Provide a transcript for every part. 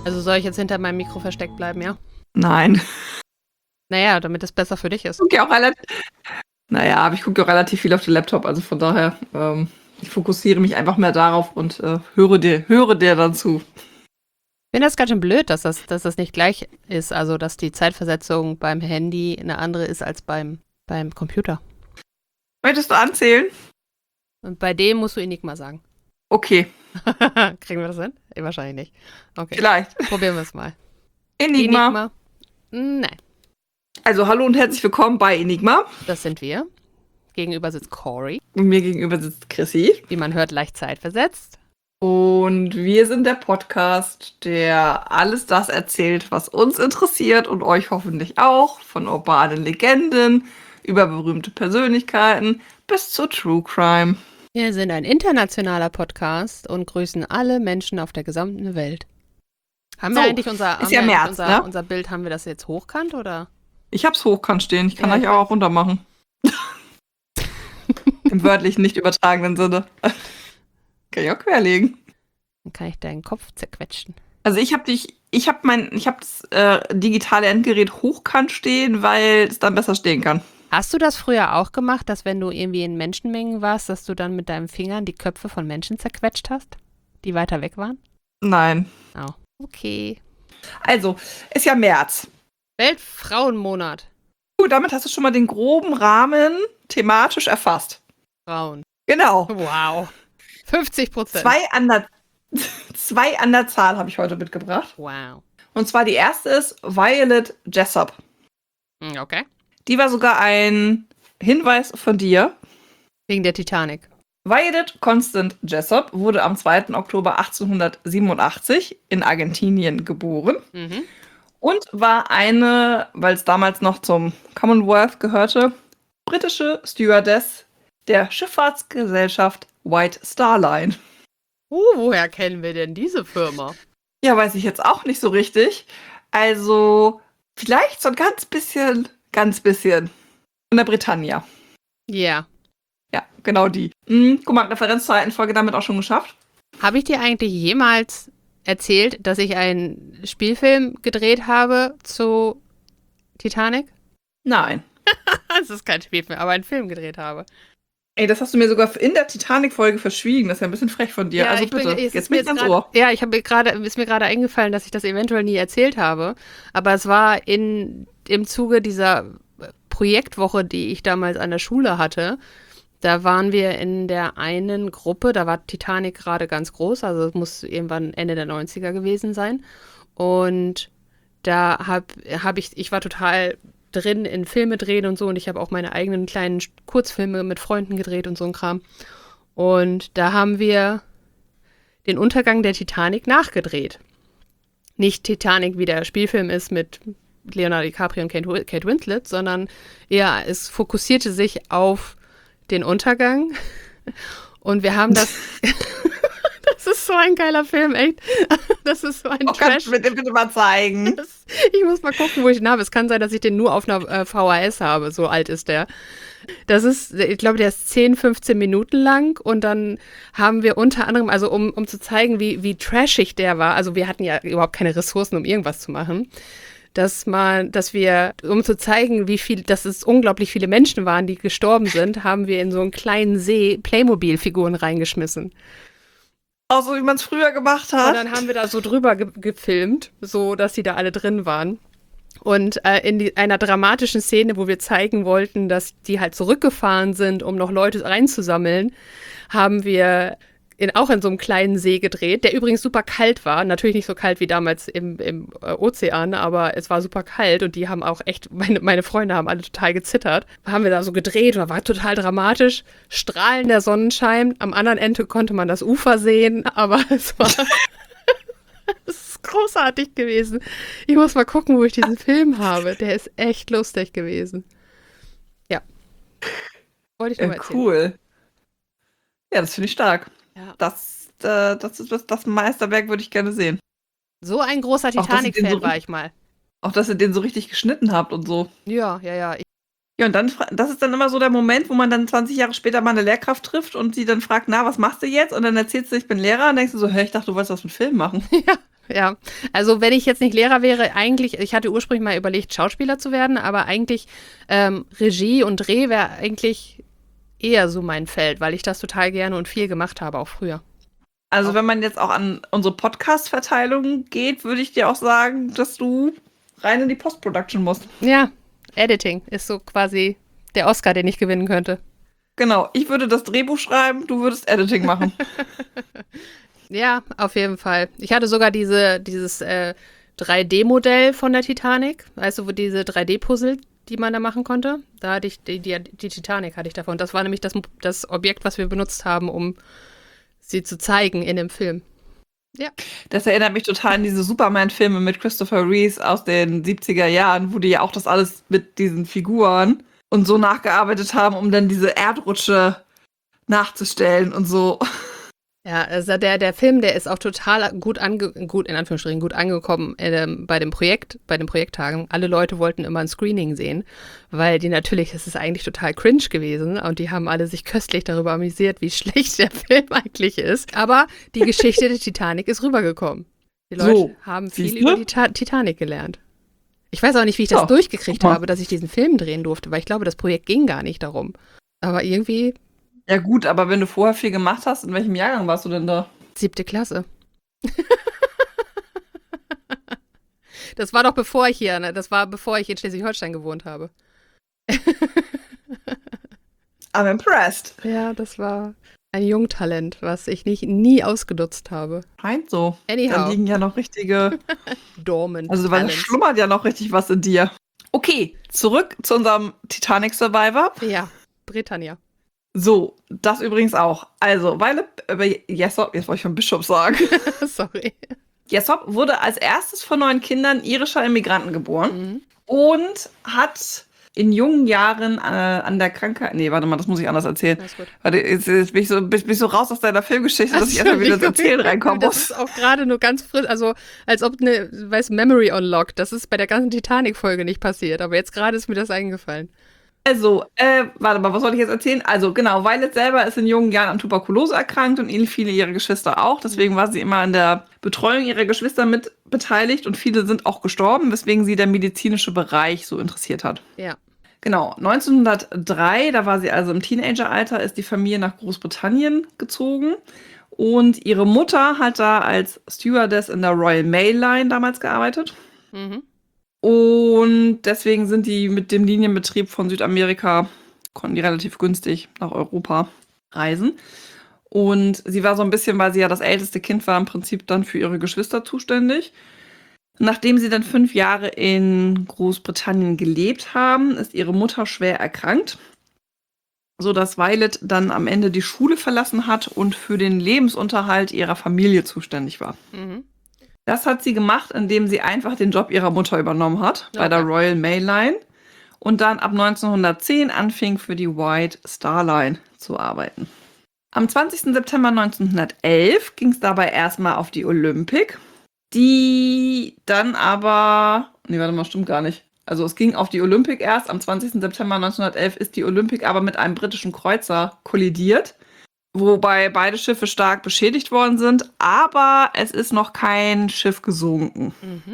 Also soll ich jetzt hinter meinem Mikro versteckt bleiben, ja? Nein. Naja, damit es besser für dich ist. Aber ich gucke ja auch relativ viel auf den Laptop, also von daher, ich fokussiere mich einfach mehr darauf und höre dir dann zu. Ich finde das ganz schön blöd, dass das nicht gleich ist, also dass die Zeitversetzung beim Handy eine andere ist als beim Computer. Möchtest du anzählen? Und bei dem musst du Enigma sagen. Okay. Kriegen wir das hin? Wahrscheinlich nicht. Okay. Vielleicht. Probieren wir es mal. Enigma. Nein. Also hallo und herzlich willkommen bei Enigma. Das sind wir. Gegenüber sitzt Cory. Und mir gegenüber sitzt Chrissy. Wie man hört, leicht zeitversetzt. Und wir sind der Podcast, der alles das erzählt, was uns interessiert und euch hoffentlich auch. Von urbanen Legenden über berühmte Persönlichkeiten bis zu True Crime. Wir sind ein internationaler Podcast und grüßen alle Menschen auf der gesamten Welt. Haben wir eigentlich unser Bild, haben wir das jetzt hochkant oder? Ich hab's hochkant stehen, ich kann euch auch runter machen. Im wörtlichen, nicht übertragenen Sinne. Kann ich auch querlegen. Dann kann ich deinen Kopf zerquetschen. Also ich habe das digitale Endgerät hochkant stehen, weil es dann besser stehen kann. Hast du das früher auch gemacht, dass wenn du irgendwie in Menschenmengen warst, dass du dann mit deinen Fingern die Köpfe von Menschen zerquetscht hast, die weiter weg waren? Nein. Oh, okay. Also, ist ja März. Weltfrauenmonat. Gut, damit hast du schon mal den groben Rahmen thematisch erfasst. Frauen. Genau. Wow. 50%. Zwei an der Zahl habe ich heute mitgebracht. Wow. Und zwar die erste ist Violet Jessop. Okay. Die war sogar ein Hinweis von dir. Wegen der Titanic. Violet Constance Jessop wurde am 2. Oktober 1887 in Argentinien geboren und war eine, weil es damals noch zum Commonwealth gehörte, britische Stewardess der Schifffahrtsgesellschaft White Star Line. Woher kennen wir denn diese Firma? Ja, weiß ich jetzt auch nicht so richtig. Also vielleicht so ein ganz bisschen von der Britannia. Ja. Yeah. Ja, genau die. Guck mal, Referenz zur alten Folge damit auch schon geschafft. Habe ich dir eigentlich jemals erzählt, dass ich einen Spielfilm gedreht habe zu Titanic? Nein. Es ist kein Spielfilm, aber einen Film gedreht habe. Ey, das hast du mir sogar in der Titanic-Folge verschwiegen. Das ist ja ein bisschen frech von dir. Ja, also bitte, jetzt bin ich ans Ohr. Ja, ist mir gerade eingefallen, dass ich das eventuell nie erzählt habe. Aber es war im Zuge dieser Projektwoche, die ich damals an der Schule hatte. Da waren wir in der einen Gruppe, da war Titanic gerade ganz groß, also es muss irgendwann Ende der 90er gewesen sein. Und da ich war total drin in Filme drehen und so und ich habe auch meine eigenen kleinen Kurzfilme mit Freunden gedreht und so ein Kram. Und da haben wir den Untergang der Titanic nachgedreht. Nicht Titanic, wie der Spielfilm ist mit Leonardo DiCaprio und Kate Winslet, sondern eher, es fokussierte sich auf den Untergang. Und wir haben das. Das ist so ein geiler Film, echt. Das ist so ein Trash. Kannst du mir den bitte mal zeigen? Ich muss mal gucken, wo ich ihn habe. Es kann sein, dass ich den nur auf einer VHS habe. So alt ist der. Ich glaube, der ist 10, 15 Minuten lang. Und dann haben wir unter anderem, also um zu zeigen, wie trashig der war. Also wir hatten ja überhaupt keine Ressourcen, um irgendwas zu machen. Dass wir, um zu zeigen, dass es unglaublich viele Menschen waren, die gestorben sind, haben wir in so einen kleinen See Playmobil-Figuren reingeschmissen. Auch so, wie man es früher gemacht hat. Und dann haben wir da so drüber gefilmt, so dass die da alle drin waren. Und in einer dramatischen Szene, wo wir zeigen wollten, dass die halt zurückgefahren sind, um noch Leute reinzusammeln, haben wir auch in so einem kleinen See gedreht, der übrigens super kalt war. Natürlich nicht so kalt wie damals im Ozean, aber es war super kalt und die haben auch echt, meine Freunde haben alle total gezittert. Haben wir da so gedreht und war total dramatisch. Strahlender Sonnenschein. Am anderen Ende konnte man das Ufer sehen, aber es war es ist großartig gewesen. Ich muss mal gucken, wo ich diesen Film habe. Der ist echt lustig gewesen. Ja. Wollte ich nur mal erzählen. Cool. Ja, das finde ich stark. Ja. Das Meisterwerk würde ich gerne sehen. So ein großer Titanic-Fan war ich mal. Auch, dass ihr den so richtig geschnitten habt und so. Ja. Ja, und dann, das ist dann immer so der Moment, wo man dann 20 Jahre später mal eine Lehrkraft trifft und sie dann fragt, na, was machst du jetzt? Und dann erzählst du, ich bin Lehrer und denkst du so, ich dachte, du wolltest was mit Film machen. Ja, Ja, also wenn ich jetzt nicht Lehrer wäre, eigentlich, ich hatte ursprünglich mal überlegt, Schauspieler zu werden, aber eigentlich Regie und Dreh wäre eigentlich eher so mein Feld, weil ich das total gerne und viel gemacht habe, auch früher. Also wenn man jetzt auch an unsere Podcast-Verteilung geht, würde ich dir auch sagen, dass du rein in die Post-Production musst. Ja, Editing ist so quasi der Oscar, den ich gewinnen könnte. Genau, ich würde das Drehbuch schreiben, du würdest Editing machen. Ja, auf jeden Fall. Ich hatte sogar dieses 3D-Modell von der Titanic, weißt du, wo diese 3D-Puzzle, die man da machen konnte, da hatte ich die Titanic hatte ich davon. Das war nämlich das Objekt, was wir benutzt haben, um sie zu zeigen in dem Film. Ja. Das erinnert mich total an diese Superman-Filme mit Christopher Reeve aus den 70er Jahren, wo die ja auch das alles mit diesen Figuren und so nachgearbeitet haben, um dann diese Erdrutsche nachzustellen und so. Ja, also der Film, der ist auch total gut in Anführungsstrichen gut angekommen bei den Projekttagen. Alle Leute wollten immer ein Screening sehen, weil das ist eigentlich total cringe gewesen und die haben alle sich köstlich darüber amüsiert, wie schlecht der Film eigentlich ist. Aber die Geschichte der Titanic ist rübergekommen. Die Leute haben viel über die Titanic gelernt. Ich weiß auch nicht, wie ich das durchgekriegt habe, dass ich diesen Film drehen durfte, weil ich glaube, das Projekt ging gar nicht darum. Aber irgendwie. Ja gut, aber wenn du vorher viel gemacht hast, in welchem Jahrgang warst du denn da? 7. Klasse. Das war doch bevor ich in Schleswig-Holstein gewohnt habe. I'm impressed. Ja, das war ein Jungtalent, was ich nie ausgenutzt habe. Scheint so. Anyhow. Da liegen ja noch richtige Dormant. Also weil da schlummert ja noch richtig was in dir. Okay, zurück zu unserem Titanic Survivor. Ja, Britannia. So, das übrigens auch. Also, Jessop, jetzt wollte ich schon Bishop sagen. Sorry. Jessop wurde als erstes von 9 Kindern irischer Immigranten geboren und hat in jungen Jahren an der Krankheit. Nee, warte mal, das muss ich anders erzählen. Alles gut. Warte, jetzt bin ich so raus aus deiner Filmgeschichte, dass ich erstmal wieder ins Erzählen reinkommen muss. Das ist auch gerade nur ganz frisch, also als ob Memory Unlocked. Das ist bei der ganzen Titanic-Folge nicht passiert, aber jetzt gerade ist mir das eingefallen. Also, warte mal, was soll ich jetzt erzählen? Also, genau, Violet selber ist in jungen Jahren an Tuberkulose erkrankt und ähnlich viele ihrer Geschwister auch. Deswegen war sie immer an der Betreuung ihrer Geschwister mit beteiligt und viele sind auch gestorben, weswegen sie der medizinische Bereich so interessiert hat. Ja. Genau, 1903, da war sie also im Teenageralter, ist die Familie nach Großbritannien gezogen und ihre Mutter hat da als Stewardess in der Royal Mail Line damals gearbeitet. Und deswegen sind die mit dem Linienbetrieb von Südamerika, konnten die relativ günstig nach Europa reisen. Und sie war so ein bisschen, weil sie ja das älteste Kind war, im Prinzip dann für ihre Geschwister zuständig. Nachdem sie dann 5 Jahre in Großbritannien gelebt haben, ist ihre Mutter schwer erkrankt, sodass Violet dann am Ende die Schule verlassen hat und für den Lebensunterhalt ihrer Familie zuständig war. Das hat sie gemacht, indem sie einfach den Job ihrer Mutter übernommen hat, bei der Royal Mail Line und dann ab 1910 anfing, für die White Star Line zu arbeiten. Am 20. September 1911 ging es dabei erstmal auf die Olympic, die dann aber, nee, warte mal, stimmt gar nicht. Also es ging auf die Olympic erst, am 20. September 1911 ist die Olympic aber mit einem britischen Kreuzer kollidiert, wobei beide Schiffe stark beschädigt worden sind, aber es ist noch kein Schiff gesunken.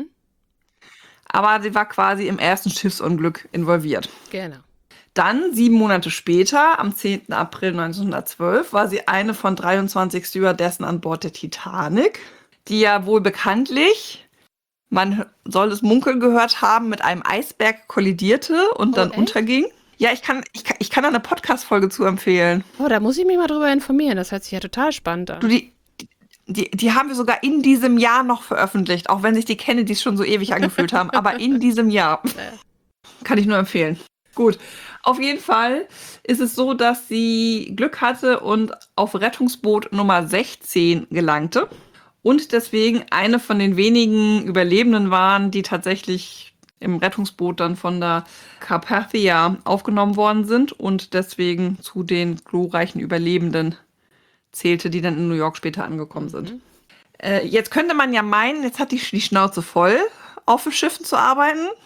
Aber sie war quasi im ersten Schiffsunglück involviert. Genau. Dann, 7 Monate später, am 10. April 1912, war sie eine von 23 Stewardessen an Bord der Titanic, die ja wohl bekanntlich, man soll es munkeln gehört haben, mit einem Eisberg kollidierte und dann unterging. Ja, ich kann da eine Podcast-Folge zu empfehlen. Oh, da muss ich mich mal drüber informieren. Das hört sich ja total spannend an. Du, die haben wir sogar in diesem Jahr noch veröffentlicht, auch wenn sich die Kennedys schon so ewig angefühlt haben. Aber in diesem Jahr. Kann ich nur empfehlen. Gut, auf jeden Fall ist es so, dass sie Glück hatte und auf Rettungsboot Nummer 16 gelangte. Und deswegen eine von den wenigen Überlebenden waren, die tatsächlich im Rettungsboot dann von der Carpathia aufgenommen worden sind und deswegen zu den glorreichen Überlebenden zählte, die dann in New York später angekommen sind. Jetzt könnte man ja meinen, jetzt hat die Schnauze voll, auf den Schiffen zu arbeiten.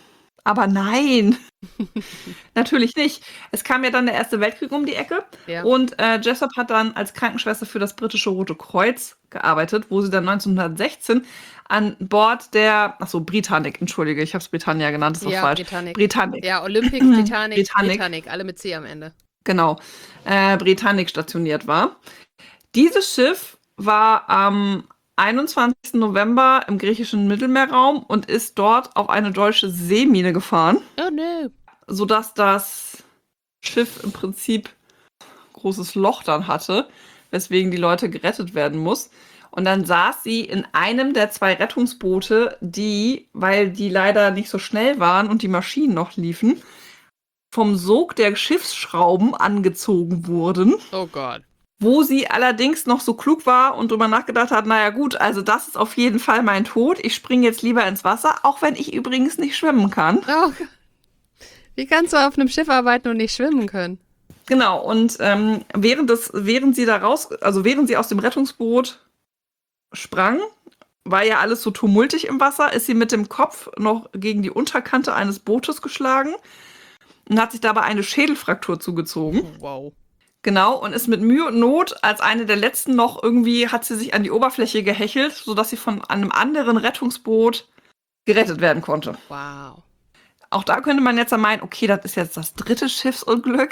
Aber nein, natürlich nicht. Es kam ja dann der Erste Weltkrieg um die Ecke und Jessop hat dann als Krankenschwester für das britische Rote Kreuz gearbeitet, wo sie dann 1916 an Bord der, Britannic, entschuldige, ich habe es Britannia genannt, das war falsch. Britannic. Ja, Olympic, Britannic, alle mit C am Ende. Genau, Britannic stationiert war. Dieses Schiff war am 21. November im griechischen Mittelmeerraum und ist dort auf eine deutsche Seemine gefahren. Oh no. Sodass das Schiff im Prinzip ein großes Loch dann hatte, weswegen die Leute gerettet werden muss. Und dann saß sie in einem der 2 Rettungsboote, die, weil die leider nicht so schnell waren und die Maschinen noch liefen, vom Sog der Schiffsschrauben angezogen wurden. Oh Gott. Wo sie allerdings noch so klug war und drüber nachgedacht hat, naja gut, also das ist auf jeden Fall mein Tod. Ich springe jetzt lieber ins Wasser, auch wenn ich übrigens nicht schwimmen kann. Oh, wie kannst du auf einem Schiff arbeiten und nicht schwimmen können? Genau, und während sie aus dem Rettungsboot sprang, war ja alles so tumultig im Wasser, ist sie mit dem Kopf noch gegen die Unterkante eines Bootes geschlagen und hat sich dabei eine Schädelfraktur zugezogen. Wow. Genau, und ist mit Mühe und Not als eine der letzten noch irgendwie, hat sie sich an die Oberfläche gehechelt, sodass sie von einem anderen Rettungsboot gerettet werden konnte. Wow. Auch da könnte man jetzt meinen, okay, das ist jetzt das 3. Schiffsunglück.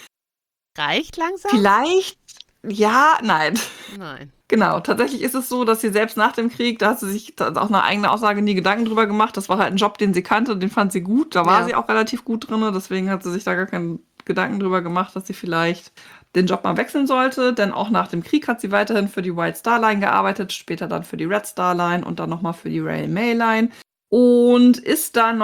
Reicht langsam? Vielleicht, ja, nein. Nein. Genau, tatsächlich ist es so, dass sie selbst nach dem Krieg, da hat sie sich auch nach eigener Aussage nie Gedanken drüber gemacht. Das war halt ein Job, den sie kannte, den fand sie gut. Da war sie auch relativ gut drin, deswegen hat sie sich da gar keinen Gedanken drüber gemacht, dass sie vielleicht den Job mal wechseln sollte. Denn auch nach dem Krieg hat sie weiterhin für die White Star Line gearbeitet, später dann für die Red Star Line und dann nochmal für die Royal Mail Line. Und ist dann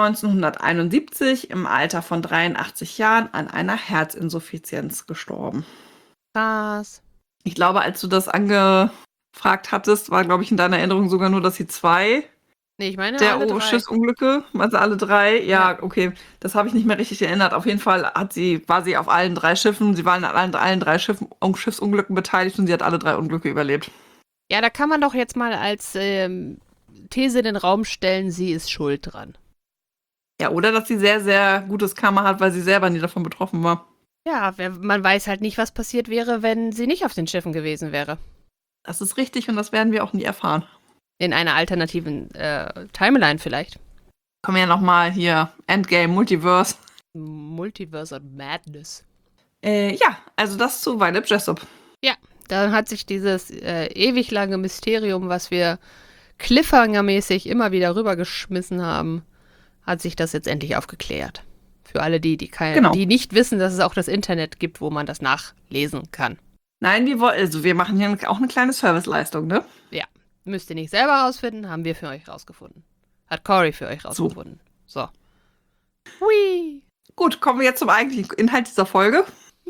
1971 im Alter von 83 Jahren an einer Herzinsuffizienz gestorben. Krass. Ich glaube, als du das angefragt hattest, war, glaube ich, in deiner Erinnerung sogar nur, dass sie 2 Nee, ich meine der alle 3. Schiffsunglücke, also alle 3. Ja, okay, das habe ich nicht mehr richtig erinnert. Auf jeden Fall war sie auf allen 3 Schiffen, sie waren an allen 3 Schiffsunglücken beteiligt und sie hat alle 3 Unglücke überlebt. Ja, da kann man doch jetzt mal als These in den Raum stellen, sie ist schuld dran. Ja, oder dass sie sehr, sehr gutes Karma hat, weil sie selber nie davon betroffen war. Ja, man weiß halt nicht, was passiert wäre, wenn sie nicht auf den Schiffen gewesen wäre. Das ist richtig und das werden wir auch nie erfahren. In einer alternativen Timeline vielleicht. Kommen wir ja nochmal hier, Endgame, Multiverse. Multiverse of Madness. Ja, also das zu Violet Jessop. Ja, dann hat sich dieses ewig lange Mysterium, was wir Cliffhanger-mäßig immer wieder rübergeschmissen haben, hat sich das jetzt endlich aufgeklärt. Für alle die nicht wissen, dass es auch das Internet gibt, wo man das nachlesen kann. Nein, wir machen hier auch eine kleine Serviceleistung, ne? Ja, müsst ihr nicht selber rausfinden, haben wir für euch rausgefunden. Hat Cory für euch rausgefunden. So. Hui. Gut, kommen wir jetzt zum eigentlichen Inhalt dieser Folge.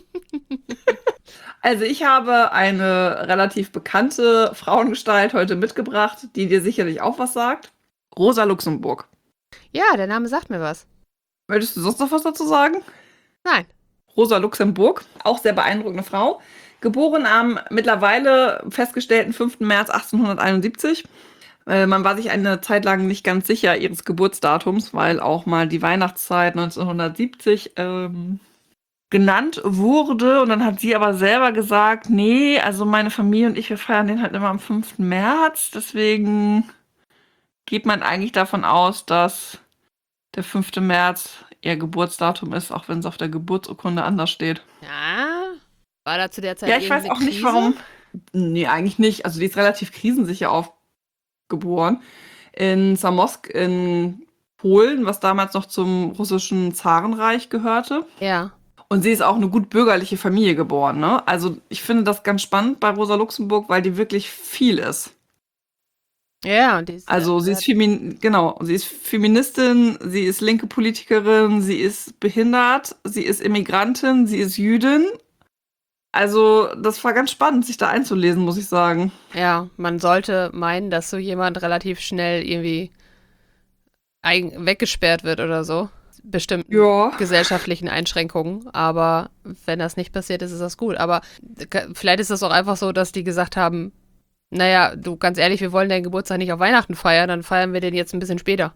Also ich habe eine relativ bekannte Frauengestalt heute mitgebracht, die dir sicherlich auch was sagt. Rosa Luxemburg. Ja, der Name sagt mir was. Möchtest du sonst noch was dazu sagen? Nein. Rosa Luxemburg, auch sehr beeindruckende Frau. Geboren am mittlerweile festgestellten 5. März 1871. Man war sich eine Zeit lang nicht ganz sicher ihres Geburtsdatums, weil auch mal die Weihnachtszeit 1970 genannt wurde. Und dann hat sie aber selber gesagt, nee, also meine Familie und ich, wir feiern den halt immer am 5. März. Deswegen geht man eigentlich davon aus, dass der 5. März ihr Geburtsdatum ist, auch wenn es auf der Geburtsurkunde anders steht. Ja, war da zu der Zeit ja, ich weiß auch Krise? nicht, warum. Nee, eigentlich nicht. Also die ist relativ krisensicher aufgeboren. In Zamość in Polen, was damals noch zum russischen Zarenreich gehörte. Ja. Und sie ist auch eine gut bürgerliche Familie geboren, ne? Also ich finde das ganz spannend bei Rosa Luxemburg, weil die wirklich viel ist. Ja, und die ist Sie ist Feministin, sie ist linke Politikerin, sie ist behindert, sie ist Immigrantin, sie ist Jüdin. Also, das war ganz spannend, sich da einzulesen, muss ich sagen. Ja, man sollte meinen, dass so jemand relativ schnell irgendwie weggesperrt wird oder so. Bestimmten gesellschaftlichen Einschränkungen. Aber wenn das nicht passiert ist, ist das gut. Aber vielleicht ist das auch einfach so, dass die gesagt haben, naja, du, ganz ehrlich, wir wollen deinen Geburtstag nicht auf Weihnachten feiern, dann feiern wir den jetzt ein bisschen später.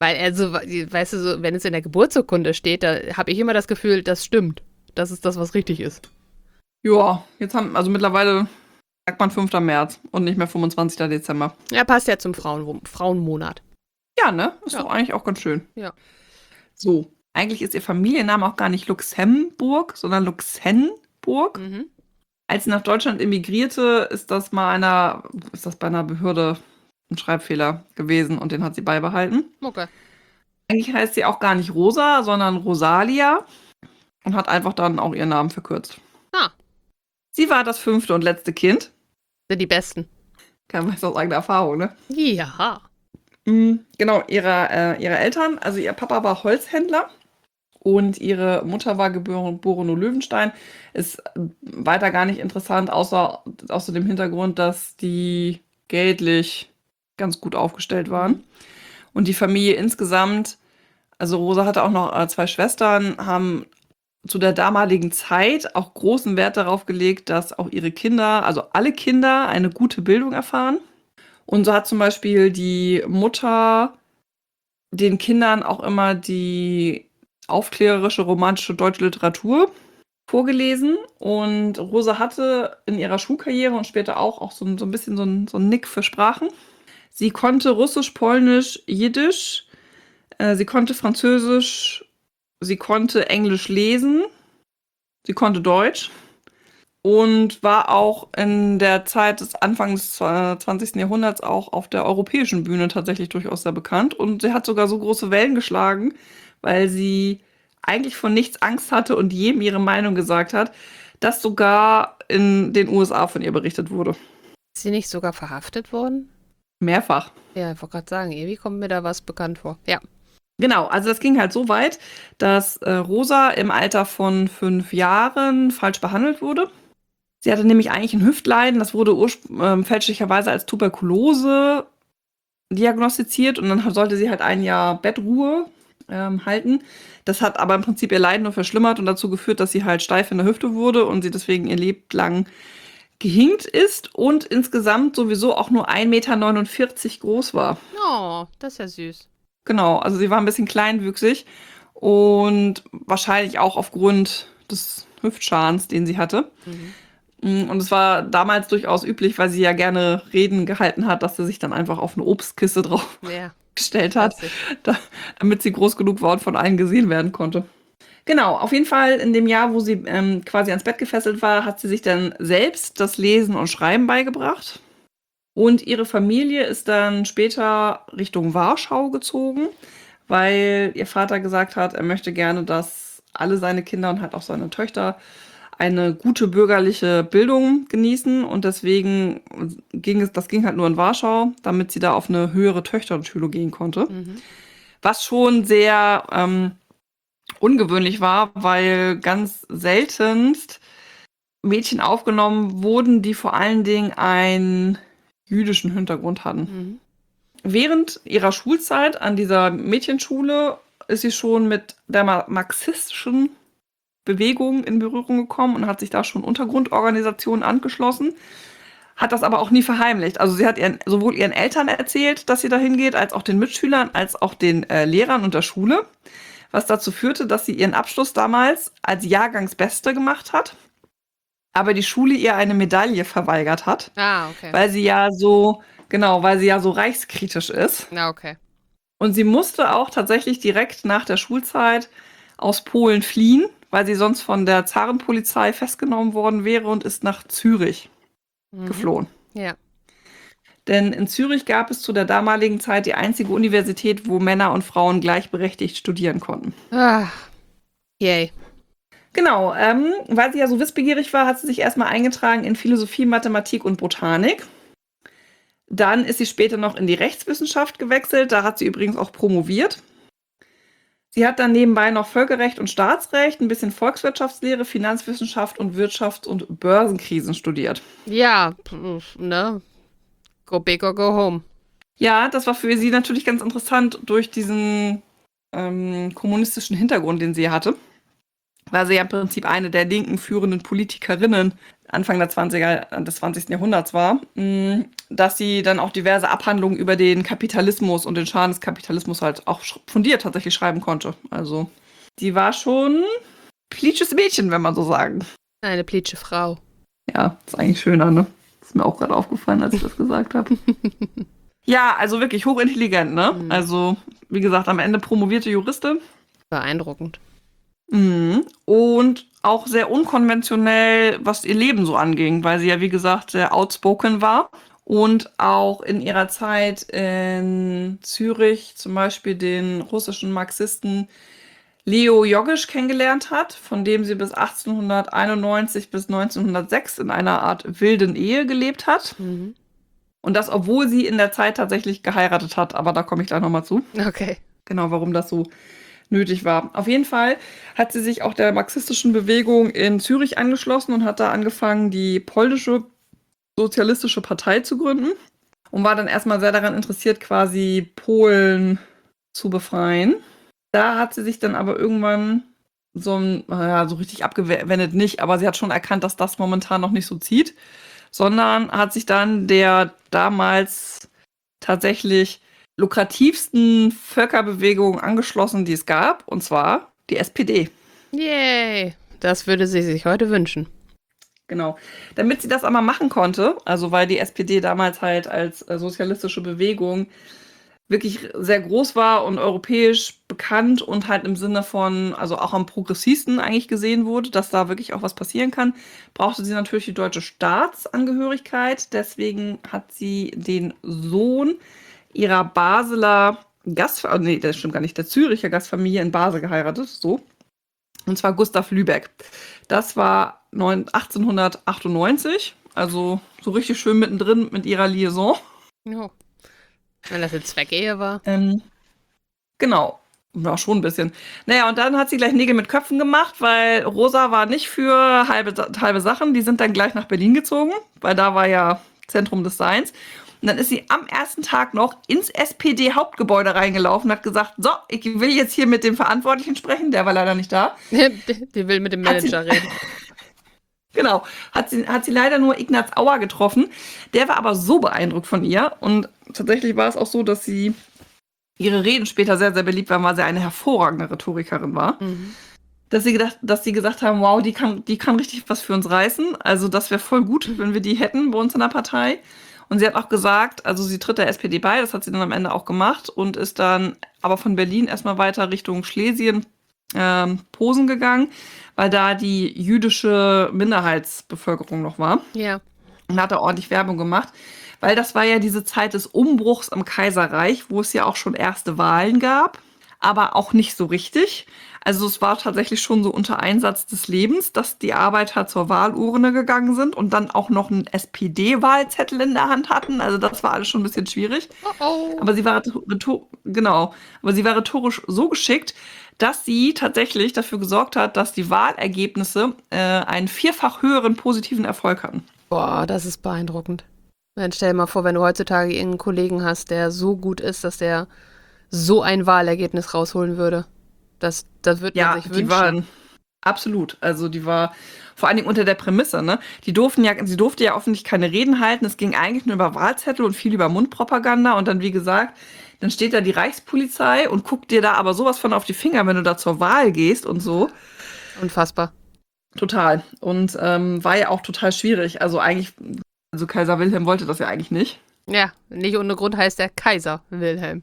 Weil, also, weißt du, so, wenn es in der Geburtsurkunde steht, da habe ich immer das Gefühl, das stimmt. Das ist das, was richtig ist. Ja, also mittlerweile sagt man 5. März und nicht mehr 25. Dezember. Ja, passt ja zum Frauenmonat. Ja, ne? Ist Ja. doch eigentlich auch ganz schön. Ja. So, eigentlich ist ihr Familienname auch gar nicht Luxemburg, sondern Luxemburg. Mhm. Als sie nach Deutschland emigrierte, ist das bei einer Behörde ein Schreibfehler gewesen und den hat sie beibehalten. Okay. Eigentlich heißt sie auch gar nicht Rosa, sondern Rosalia und hat einfach dann auch ihren Namen verkürzt. Ah. Sie war das 5. und letzte Kind. Sind die Besten. Kann man aus eigener Erfahrung, ne? Ja. Genau, ihre Eltern, also ihr Papa war Holzhändler und ihre Mutter war geborene Löwenstein. Ist weiter gar nicht interessant, außer dem Hintergrund, dass die geldlich ganz gut aufgestellt waren. Und die Familie insgesamt, also Rosa hatte auch noch 2 Schwestern, haben zu der damaligen Zeit auch großen Wert darauf gelegt, dass auch ihre Kinder, also alle Kinder, eine gute Bildung erfahren. Und so hat zum Beispiel die Mutter den Kindern auch immer die aufklärerische romantische deutsche Literatur vorgelesen. Und Rosa hatte in ihrer Schulkarriere und später auch so ein bisschen so ein Nick für Sprachen. Sie konnte Russisch, Polnisch, Jiddisch, sie konnte Französisch, sie konnte Englisch lesen, sie konnte Deutsch. Und war auch in der Zeit des Anfangs des 20. Jahrhunderts auch auf der europäischen Bühne tatsächlich durchaus sehr bekannt. Und sie hat sogar so große Wellen geschlagen, weil sie eigentlich von nichts Angst hatte und jedem ihre Meinung gesagt hat, dass sogar in den USA von ihr berichtet wurde. Ist sie nicht sogar verhaftet worden? Mehrfach. Ja, ich wollte gerade sagen, irgendwie kommt mir da was bekannt vor. Ja. Genau, also das ging halt so weit, dass Rosa im Alter von 5 Jahren falsch behandelt wurde. Sie hatte nämlich eigentlich ein Hüftleiden, das wurde fälschlicherweise als Tuberkulose diagnostiziert und dann sollte sie halt ein Jahr Bettruhe halten. Das hat aber im Prinzip ihr Leiden nur verschlimmert und dazu geführt, dass sie halt steif in der Hüfte wurde und sie deswegen ihr Leben lang gehinkt ist und insgesamt sowieso auch nur 1,49 Meter groß war. Oh, das ist ja süß. Genau, also sie war ein bisschen kleinwüchsig und wahrscheinlich auch aufgrund des Hüftschadens, den sie hatte. Und es war damals durchaus üblich, weil sie ja gerne Reden gehalten hat, dass sie sich dann einfach auf eine Obstkiste drauf gestellt hat, damit sie groß genug war und von allen gesehen werden konnte. Genau, auf jeden Fall in dem Jahr, wo sie quasi ans Bett gefesselt war, hat sie sich dann selbst das Lesen und Schreiben beigebracht. Und ihre Familie ist dann später Richtung Warschau gezogen, weil ihr Vater gesagt hat, er möchte gerne, dass alle seine Kinder und halt auch seine Töchter eine gute bürgerliche Bildung genießen. Und deswegen ging halt nur in Warschau, damit sie da auf eine höhere Töchterschule gehen konnte. Was schon sehr ungewöhnlich war, weil ganz seltenst Mädchen aufgenommen wurden, die vor allen Dingen einen jüdischen Hintergrund hatten. Während ihrer Schulzeit an dieser Mädchenschule ist sie schon mit der marxistischen Bewegung in Berührung gekommen und hat sich da schon Untergrundorganisationen angeschlossen, hat das aber auch nie verheimlicht. Also sie hat sowohl ihren Eltern erzählt, dass sie da hingeht, als auch den Mitschülern, als auch den Lehrern und der Schule, was dazu führte, dass sie ihren Abschluss damals als Jahrgangsbeste gemacht hat, aber die Schule ihr eine Medaille verweigert hat, weil sie ja so reichskritisch ist. Okay. Und sie musste auch tatsächlich direkt nach der Schulzeit aus Polen fliehen, weil sie sonst von der Zarenpolizei festgenommen worden wäre und ist nach Zürich geflohen. Ja. Denn in Zürich gab es zu der damaligen Zeit die einzige Universität, wo Männer und Frauen gleichberechtigt studieren konnten. Yay. Genau, weil sie ja so wissbegierig war, hat sie sich erstmal eingetragen in Philosophie, Mathematik und Botanik. Dann ist sie später noch in die Rechtswissenschaft gewechselt, da hat sie übrigens auch promoviert. Sie hat dann nebenbei noch Völkerrecht und Staatsrecht, ein bisschen Volkswirtschaftslehre, Finanzwissenschaft und Wirtschafts- und Börsenkrisen studiert. Ja, ne? Go big or go home. Ja, das war für sie natürlich ganz interessant durch diesen kommunistischen Hintergrund, den sie hatte. weil sie ja im Prinzip eine der linken führenden Politikerinnen Anfang des 20. Jahrhunderts war, dass sie dann auch diverse Abhandlungen über den Kapitalismus und den Schaden des Kapitalismus halt auch fundiert tatsächlich schreiben konnte. Also die war schon ein plitsches Mädchen, wenn man so sagen. Eine plitsche Frau. Ja, ist eigentlich schöner, ne? Ist mir auch gerade aufgefallen, als ich das gesagt habe. Ja, also wirklich hochintelligent, ne? Mhm. Also, wie gesagt, am Ende promovierte Juristin. Beeindruckend. Und auch sehr unkonventionell, was ihr Leben so anging, weil sie ja, wie gesagt, sehr outspoken war und auch in ihrer Zeit in Zürich zum Beispiel den russischen Marxisten Leo Jogisch kennengelernt hat, von dem sie bis 1891 bis 1906 in einer Art wilden Ehe gelebt hat. Mhm. Und das, obwohl sie in der Zeit tatsächlich geheiratet hat, aber da komme ich gleich nochmal zu. Okay. Genau, warum das so nötig war. Auf jeden Fall hat sie sich auch der marxistischen Bewegung in Zürich angeschlossen und hat da angefangen, die polnische sozialistische Partei zu gründen und war dann erstmal sehr daran interessiert, quasi Polen zu befreien. Da hat sie sich dann aber irgendwann so richtig abgewendet nicht, aber sie hat schon erkannt, dass das momentan noch nicht so zieht, sondern hat sich dann der damals tatsächlich lukrativsten Völkerbewegung angeschlossen, die es gab, und zwar die SPD. Yay. Das würde sie sich heute wünschen. Genau. Damit sie das aber machen konnte, also weil die SPD damals halt als sozialistische Bewegung wirklich sehr groß war und europäisch bekannt und halt im Sinne von, also auch am Progressisten eigentlich gesehen wurde, dass da wirklich auch was passieren kann, brauchte sie natürlich die deutsche Staatsangehörigkeit. Deswegen hat sie den Sohn ihrer Basler Gastfamilie, nee, das stimmt gar nicht, der Züricher Gastfamilie in Basel geheiratet, so. Und zwar Gustav Lübeck. Das war 1898, also so richtig schön mittendrin mit ihrer Liaison. Jo. Wenn das eine Zweckehe war. Genau. Ja, schon ein bisschen. Naja, und dann hat sie gleich Nägel mit Köpfen gemacht, weil Rosa war nicht für halbe Sachen. Die sind dann gleich nach Berlin gezogen, weil da war ja Zentrum des Seins. Und dann ist sie am ersten Tag noch ins SPD-Hauptgebäude reingelaufen und hat gesagt, so, ich will jetzt hier mit dem Verantwortlichen sprechen. Der war leider nicht da. Die will mit dem Manager reden. Genau. Hat sie leider nur Ignaz Auer getroffen. Der war aber so beeindruckt von ihr. Und tatsächlich war es auch so, dass ihre Reden später sehr, sehr beliebt waren, weil sie eine hervorragende Rhetorikerin war. Mhm. Dass sie gesagt haben, wow, die kann richtig was für uns reißen. Also das wäre voll gut, wenn wir die hätten bei uns in der Partei. Und sie hat auch gesagt, also sie tritt der SPD bei, das hat sie dann am Ende auch gemacht und ist dann aber von Berlin erstmal weiter Richtung Schlesien, Posen gegangen, weil da die jüdische Minderheitsbevölkerung noch war. Ja. Und hat da ordentlich Werbung gemacht. Weil das war ja diese Zeit des Umbruchs am Kaiserreich, wo es ja auch schon erste Wahlen gab, aber auch nicht so richtig. Also es war tatsächlich schon so unter Einsatz des Lebens, dass die Arbeiter zur Wahlurne gegangen sind und dann auch noch einen SPD-Wahlzettel in der Hand hatten. Also das war alles schon ein bisschen schwierig. Oh. Aber sie war rhetorisch so geschickt, dass sie tatsächlich dafür gesorgt hat, dass die Wahlergebnisse einen vierfach höheren positiven Erfolg hatten. Boah, das ist beeindruckend. Dann stell dir mal vor, wenn du heutzutage irgendeinen Kollegen hast, der so gut ist, dass der so ein Wahlergebnis rausholen würde. Das wird man sich wünschen. Die waren absolut. Also die war vor allen Dingen unter der Prämisse, ne? Sie durfte ja offensichtlich keine Reden halten. Es ging eigentlich nur über Wahlzettel und viel über Mundpropaganda. Und dann, wie gesagt, dann steht da die Reichspolizei und guckt dir da aber sowas von auf die Finger, wenn du da zur Wahl gehst und so. Unfassbar. Total. Und war ja auch total schwierig. Also Kaiser Wilhelm wollte das ja eigentlich nicht. Ja, nicht ohne Grund heißt er Kaiser Wilhelm.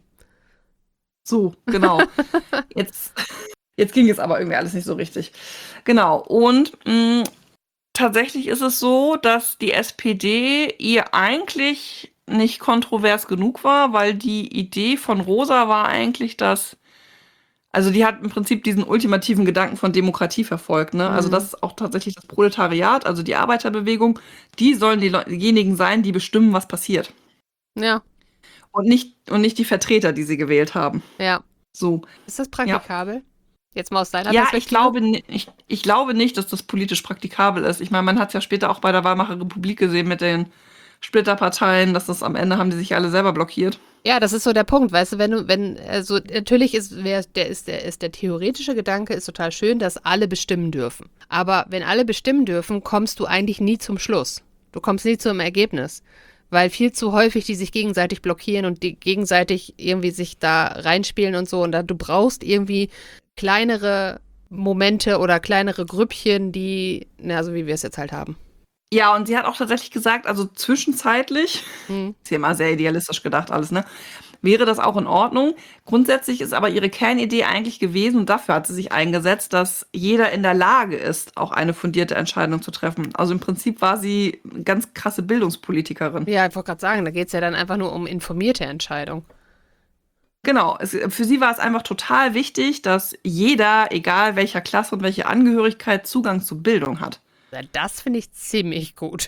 So, genau. Jetzt ging es aber irgendwie alles nicht so richtig. Genau. Und tatsächlich ist es so, dass die SPD ihr eigentlich nicht kontrovers genug war, weil die Idee von Rosa war eigentlich, also die hat im Prinzip diesen ultimativen Gedanken von Demokratie verfolgt, ne? Also das ist auch tatsächlich das Proletariat, also die Arbeiterbewegung, die sollen diejenigen sein, die bestimmen, was passiert. Ja. Und nicht die Vertreter, die sie gewählt haben. Ja. So. Ist das praktikabel? Ja. Jetzt mal aus deiner Ja, Perspektive? ich glaube nicht, dass das politisch praktikabel ist. Ich meine, man hat es ja später auch bei der Weimarer Republik gesehen mit den Splitterparteien, dass das am Ende haben die sich alle selber blockiert. Ja, das ist so der Punkt, weißt du, also natürlich der theoretische Gedanke ist total schön, dass alle bestimmen dürfen. Aber wenn alle bestimmen dürfen, kommst du eigentlich nie zum Schluss. Du kommst nie zum Ergebnis. Weil viel zu häufig die sich gegenseitig blockieren und die gegenseitig irgendwie sich da reinspielen und so. Und du brauchst irgendwie kleinere Momente oder kleinere Grüppchen, so wie wir es jetzt halt haben. Ja, und sie hat auch tatsächlich gesagt, also zwischenzeitlich, ist ja immer sehr idealistisch gedacht alles, ne? Wäre das auch in Ordnung. Grundsätzlich ist aber ihre Kernidee eigentlich gewesen, und dafür hat sie sich eingesetzt, dass jeder in der Lage ist, auch eine fundierte Entscheidung zu treffen. Also im Prinzip war sie eine ganz krasse Bildungspolitikerin. Ja, ich wollte gerade sagen, da geht es ja dann einfach nur um informierte Entscheidung. Genau, für sie war es einfach total wichtig, dass jeder, egal welcher Klasse und welche Angehörigkeit, Zugang zu Bildung hat. Ja, das finde ich ziemlich gut.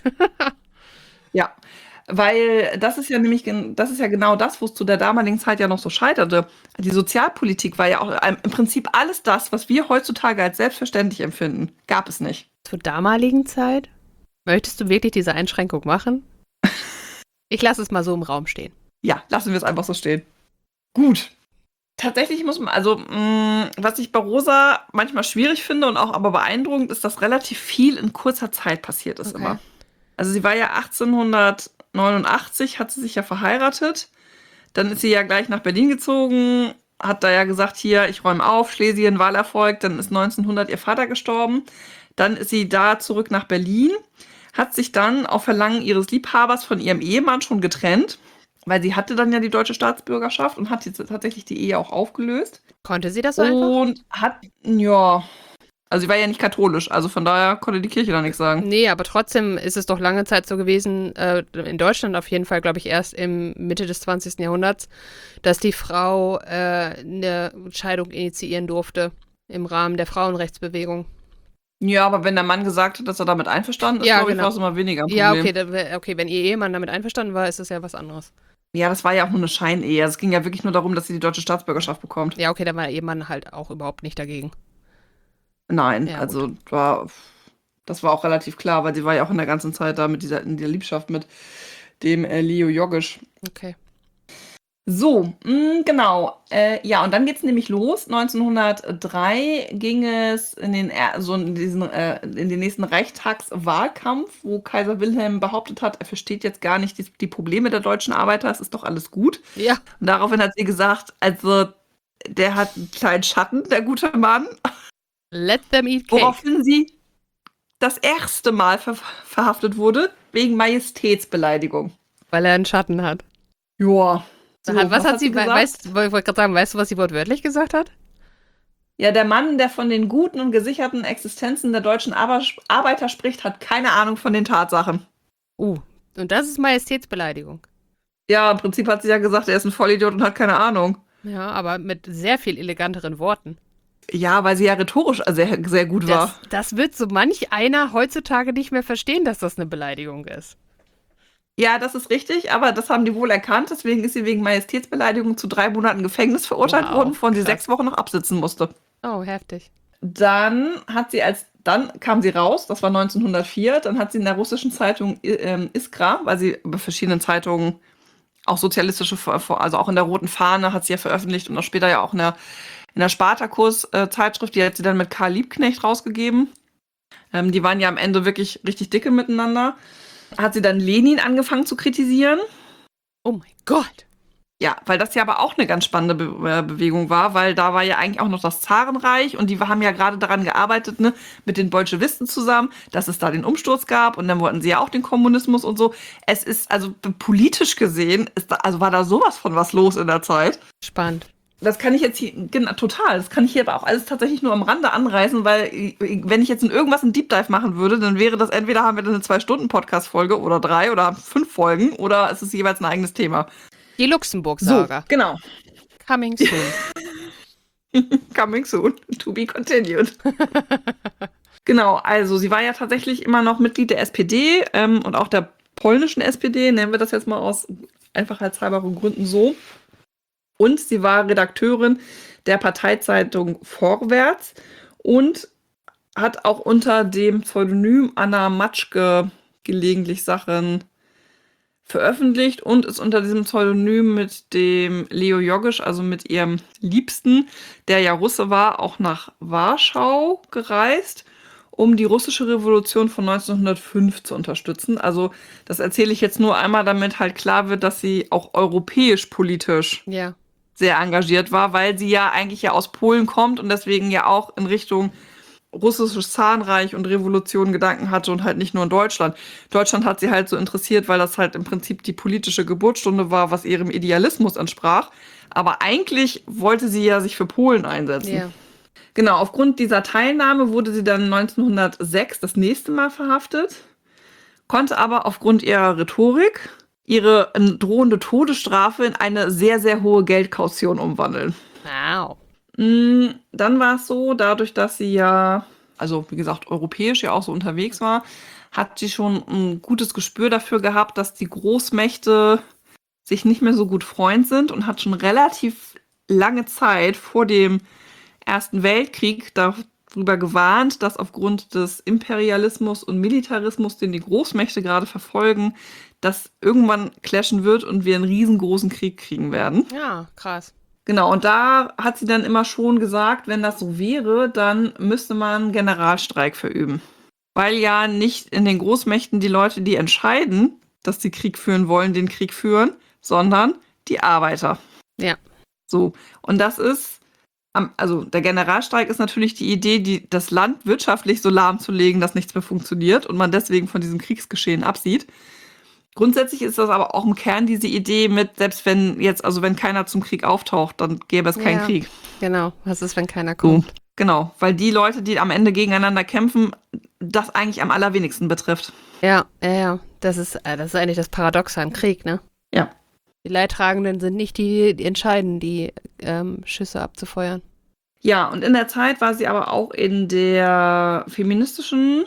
Ja, weil das ist ja genau das, wo es zu der damaligen Zeit ja noch so scheiterte. Die Sozialpolitik war ja auch im Prinzip alles das, was wir heutzutage als selbstverständlich empfinden. Gab es nicht. Zur damaligen Zeit? Möchtest du wirklich diese Einschränkung machen? Ich lasse es mal so im Raum stehen. Ja, lassen wir es einfach so stehen. Gut. Tatsächlich muss man, was ich bei Rosa manchmal schwierig finde und auch aber beeindruckend, ist, dass relativ viel in kurzer Zeit passiert ist immer. Also sie war ja 1889, hat sie sich ja verheiratet. Dann ist sie ja gleich nach Berlin gezogen, hat da ja gesagt, hier, ich räume auf, Schlesien, Wahlerfolg. Dann ist 1900 ihr Vater gestorben. Dann ist sie da zurück nach Berlin, hat sich dann auf Verlangen ihres Liebhabers von ihrem Ehemann schon getrennt. Weil sie hatte dann ja die deutsche Staatsbürgerschaft und hat jetzt tatsächlich die Ehe auch aufgelöst. Konnte sie das so einfach? Und also sie war ja nicht katholisch, also von daher konnte die Kirche da nichts sagen. Nee, aber trotzdem ist es doch lange Zeit so gewesen, in Deutschland auf jeden Fall, glaube ich, erst im Mitte des 20. Jahrhunderts, dass die Frau eine Scheidung initiieren durfte im Rahmen der Frauenrechtsbewegung. Ja, aber wenn der Mann gesagt hat, dass er damit einverstanden ist, glaube ich, war es immer weniger ein Problem. Ja, okay, wenn ihr Ehemann damit einverstanden war, ist das ja was anderes. Ja, das war ja auch nur eine Scheinehe. Es ging ja wirklich nur darum, dass sie die deutsche Staatsbürgerschaft bekommt. Ja, okay, da war der Ehemann halt auch überhaupt nicht dagegen. Nein, Ja, also das war auch relativ klar, weil sie war ja auch in der ganzen Zeit da in der Liebschaft mit dem Leo Jogisch. Okay. So, genau. Ja, und dann geht's nämlich los. 1903 ging es in den nächsten Reichstagswahlkampf, wo Kaiser Wilhelm behauptet hat, er versteht jetzt gar nicht die Probleme der deutschen Arbeiter, es ist doch alles gut. Ja. Und daraufhin hat sie gesagt, also der hat einen kleinen Schatten, der gute Mann. Let them eat cake. Woraufhin sie das erste Mal verhaftet wurde, wegen Majestätsbeleidigung. Weil er einen Schatten hat. Joa. So, was hat sie gesagt? Ich wollte gerade sagen, weißt du, was sie wortwörtlich gesagt hat? Ja, der Mann, der von den guten und gesicherten Existenzen der deutschen Arbeiter spricht, hat keine Ahnung von den Tatsachen. Und das ist Majestätsbeleidigung. Ja, im Prinzip hat sie ja gesagt, er ist ein Vollidiot und hat keine Ahnung. Ja, aber mit sehr viel eleganteren Worten. Ja, weil sie ja rhetorisch sehr, sehr gut war. Das wird so manch einer heutzutage nicht mehr verstehen, dass das eine Beleidigung ist. Ja, das ist richtig, aber das haben die wohl erkannt. Deswegen ist sie wegen Majestätsbeleidigung zu 3 Monaten Gefängnis verurteilt worden, wovon sie 6 Wochen noch absitzen musste. Oh, heftig. Dann kam sie raus, das war 1904, dann hat sie in der russischen Zeitung Iskra, weil sie bei verschiedenen Zeitungen auch sozialistische, also auch in der Roten Fahne hat sie ja veröffentlicht und auch später ja auch in der Spartakus-Zeitschrift, die hat sie dann mit Karl Liebknecht rausgegeben. Die waren ja am Ende wirklich richtig dicke miteinander. Hat sie dann Lenin angefangen zu kritisieren. Oh mein Gott. Ja, weil das ja aber auch eine ganz spannende Bewegung war, weil da war ja eigentlich auch noch das Zarenreich und die haben ja gerade daran gearbeitet, ne, mit den Bolschewisten zusammen, dass es da den Umsturz gab und dann wollten sie ja auch den Kommunismus und so. Es ist, also politisch gesehen, war da sowas von was los in der Zeit. Spannend. Das kann ich jetzt hier, total, das kann ich hier aber auch alles tatsächlich nur am Rande anreißen, weil wenn ich jetzt in irgendwas einen Deep Dive machen würde, dann wäre das entweder haben wir dann eine 2-Stunden-Podcast-Folge oder 3 oder 5 Folgen oder es ist jeweils ein eigenes Thema. Die Luxemburg-Saga. So, genau. Coming soon. Coming soon. To be continued. Genau, also sie war ja tatsächlich immer noch Mitglied der SPD und auch der polnischen SPD, nennen wir das jetzt mal aus einfachheitshalberen Gründen so. Und sie war Redakteurin der Parteizeitung Vorwärts und hat auch unter dem Pseudonym Anna Matschke gelegentlich Sachen veröffentlicht und ist unter diesem Pseudonym mit dem Leo Jogisch, also mit ihrem Liebsten, der ja Russe war, auch nach Warschau gereist, um die russische Revolution von 1905 zu unterstützen. Also das erzähle ich jetzt nur einmal, damit halt klar wird, dass sie auch europäisch politisch sehr engagiert war, weil sie ja eigentlich ja aus Polen kommt und deswegen ja auch in Richtung russisches Zahnreich und Revolution Gedanken hatte und halt nicht nur in Deutschland. Deutschland hat sie halt so interessiert, weil das halt im Prinzip die politische Geburtsstunde war, was ihrem Idealismus entsprach. Aber eigentlich wollte sie ja sich für Polen einsetzen. Ja. Genau, aufgrund dieser Teilnahme wurde sie dann 1906 das nächste Mal verhaftet, konnte aber aufgrund ihrer Rhetorik ihre drohende Todesstrafe in eine sehr, sehr hohe Geldkaution umwandeln. Wow. Dann war es so, dadurch, dass sie ja, also wie gesagt, europäisch ja auch so unterwegs war, hat sie schon ein gutes Gespür dafür gehabt, dass die Großmächte sich nicht mehr so gut Freund sind und hat schon relativ lange Zeit vor dem Ersten Weltkrieg darüber gewarnt, dass aufgrund des Imperialismus und Militarismus, den die Großmächte gerade verfolgen, das irgendwann clashen wird und wir einen riesengroßen Krieg kriegen werden. Ja, krass. Genau, und da hat sie dann immer schon gesagt, wenn das so wäre, dann müsste man Generalstreik verüben. Weil ja nicht in den Großmächten die Leute, die entscheiden, dass sie Krieg führen wollen, den Krieg führen, sondern die Arbeiter. Ja. So, und das ist, also der Generalstreik ist natürlich die Idee, das Land wirtschaftlich so lahmzulegen, dass nichts mehr funktioniert und man deswegen von diesem Kriegsgeschehen absieht. Grundsätzlich ist das aber auch im Kern diese Idee mit, selbst wenn jetzt, also wenn keiner zum Krieg auftaucht, dann gäbe es keinen Krieg. Genau, was ist, wenn keiner kommt? So, genau, weil die Leute, die am Ende gegeneinander kämpfen, das eigentlich am allerwenigsten betrifft. Ja. Das ist eigentlich das Paradoxe am Krieg, ne? Ja. Die Leidtragenden sind nicht die entscheiden, die Schüsse abzufeuern. Ja, und in der Zeit war sie aber auch in der feministischen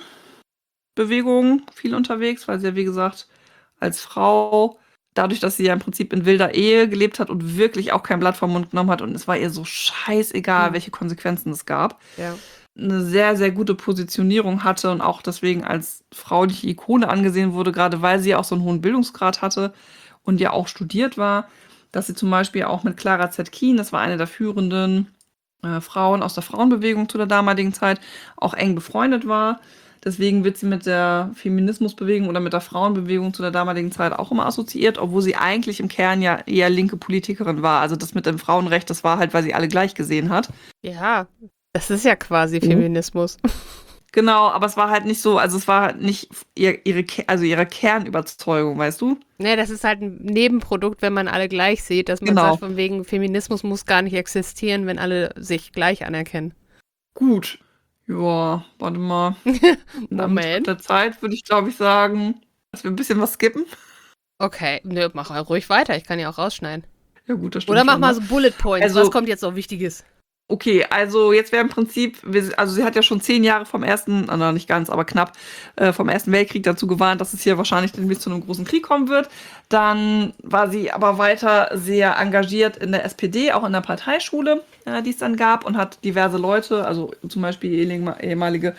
Bewegung viel unterwegs, weil sie ja, wie gesagt, als Frau, dadurch, dass sie ja im Prinzip in wilder Ehe gelebt hat und wirklich auch kein Blatt vom Mund genommen hat und es war ihr so scheißegal, welche Konsequenzen es gab, eine sehr, sehr gute Positionierung hatte und auch deswegen als frauliche Ikone angesehen wurde, gerade weil sie ja auch so einen hohen Bildungsgrad hatte und ja auch studiert war, dass sie zum Beispiel auch mit Clara Zetkin, das war eine der führenden Frauen aus der Frauenbewegung zu der damaligen Zeit, auch eng befreundet war. Deswegen wird sie mit der Feminismusbewegung oder mit der Frauenbewegung zu der damaligen Zeit auch immer assoziiert, obwohl sie eigentlich im Kern ja eher linke Politikerin war. Also das mit dem Frauenrecht, das war halt, weil sie alle gleich gesehen hat. Ja, das ist ja quasi Feminismus. Genau, aber es war halt nicht so, also es war halt nicht ihre Kernüberzeugung, weißt du? Nee, das ist halt ein Nebenprodukt, wenn man alle gleich sieht, dass man sagt, von wegen Feminismus muss gar nicht existieren, wenn alle sich gleich anerkennen. Gut. Ja, warte mal. Moment. Mit der Zeit würde ich, glaube ich, sagen, dass wir ein bisschen was skippen. Okay. Nö, mach ruhig weiter. Ich kann ja auch rausschneiden. Ja gut, das stimmt. Oder mach mal so Bullet Points. Also, was kommt jetzt noch Wichtiges? Okay, also jetzt wäre im Prinzip, also sie hat ja schon 10 Jahre nicht ganz, aber knapp, vom Ersten Weltkrieg dazu gewarnt, dass es hier wahrscheinlich demnächst zu einem großen Krieg kommen wird. Dann war sie aber weiter sehr engagiert in der SPD, auch in der Parteischule, die es dann gab und hat diverse Leute, also zum Beispiel ehemalige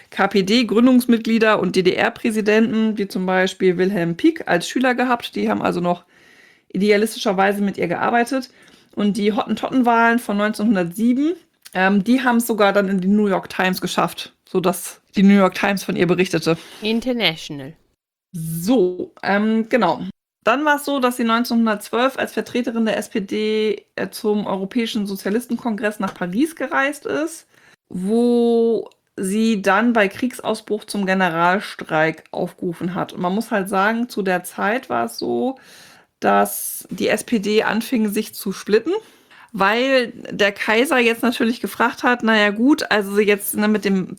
KPD-Gründungsmitglieder und DDR-Präsidenten, wie zum Beispiel Wilhelm Pieck als Schüler gehabt. Die haben also noch idealistischerweise mit ihr gearbeitet. Und die Hottentottenwahlen von 1907, die haben es sogar dann in die New York Times geschafft, sodass die New York Times von ihr berichtete. International. So, genau. Dann war es so, dass sie 1912 als Vertreterin der SPD zum Europäischen Sozialistenkongress nach Paris gereist ist, wo sie dann bei Kriegsausbruch zum Generalstreik aufgerufen hat. Und man muss halt sagen, zu der Zeit war es so, dass die SPD anfing, sich zu splitten, weil der Kaiser jetzt natürlich gefragt hat, naja gut, also jetzt mit dem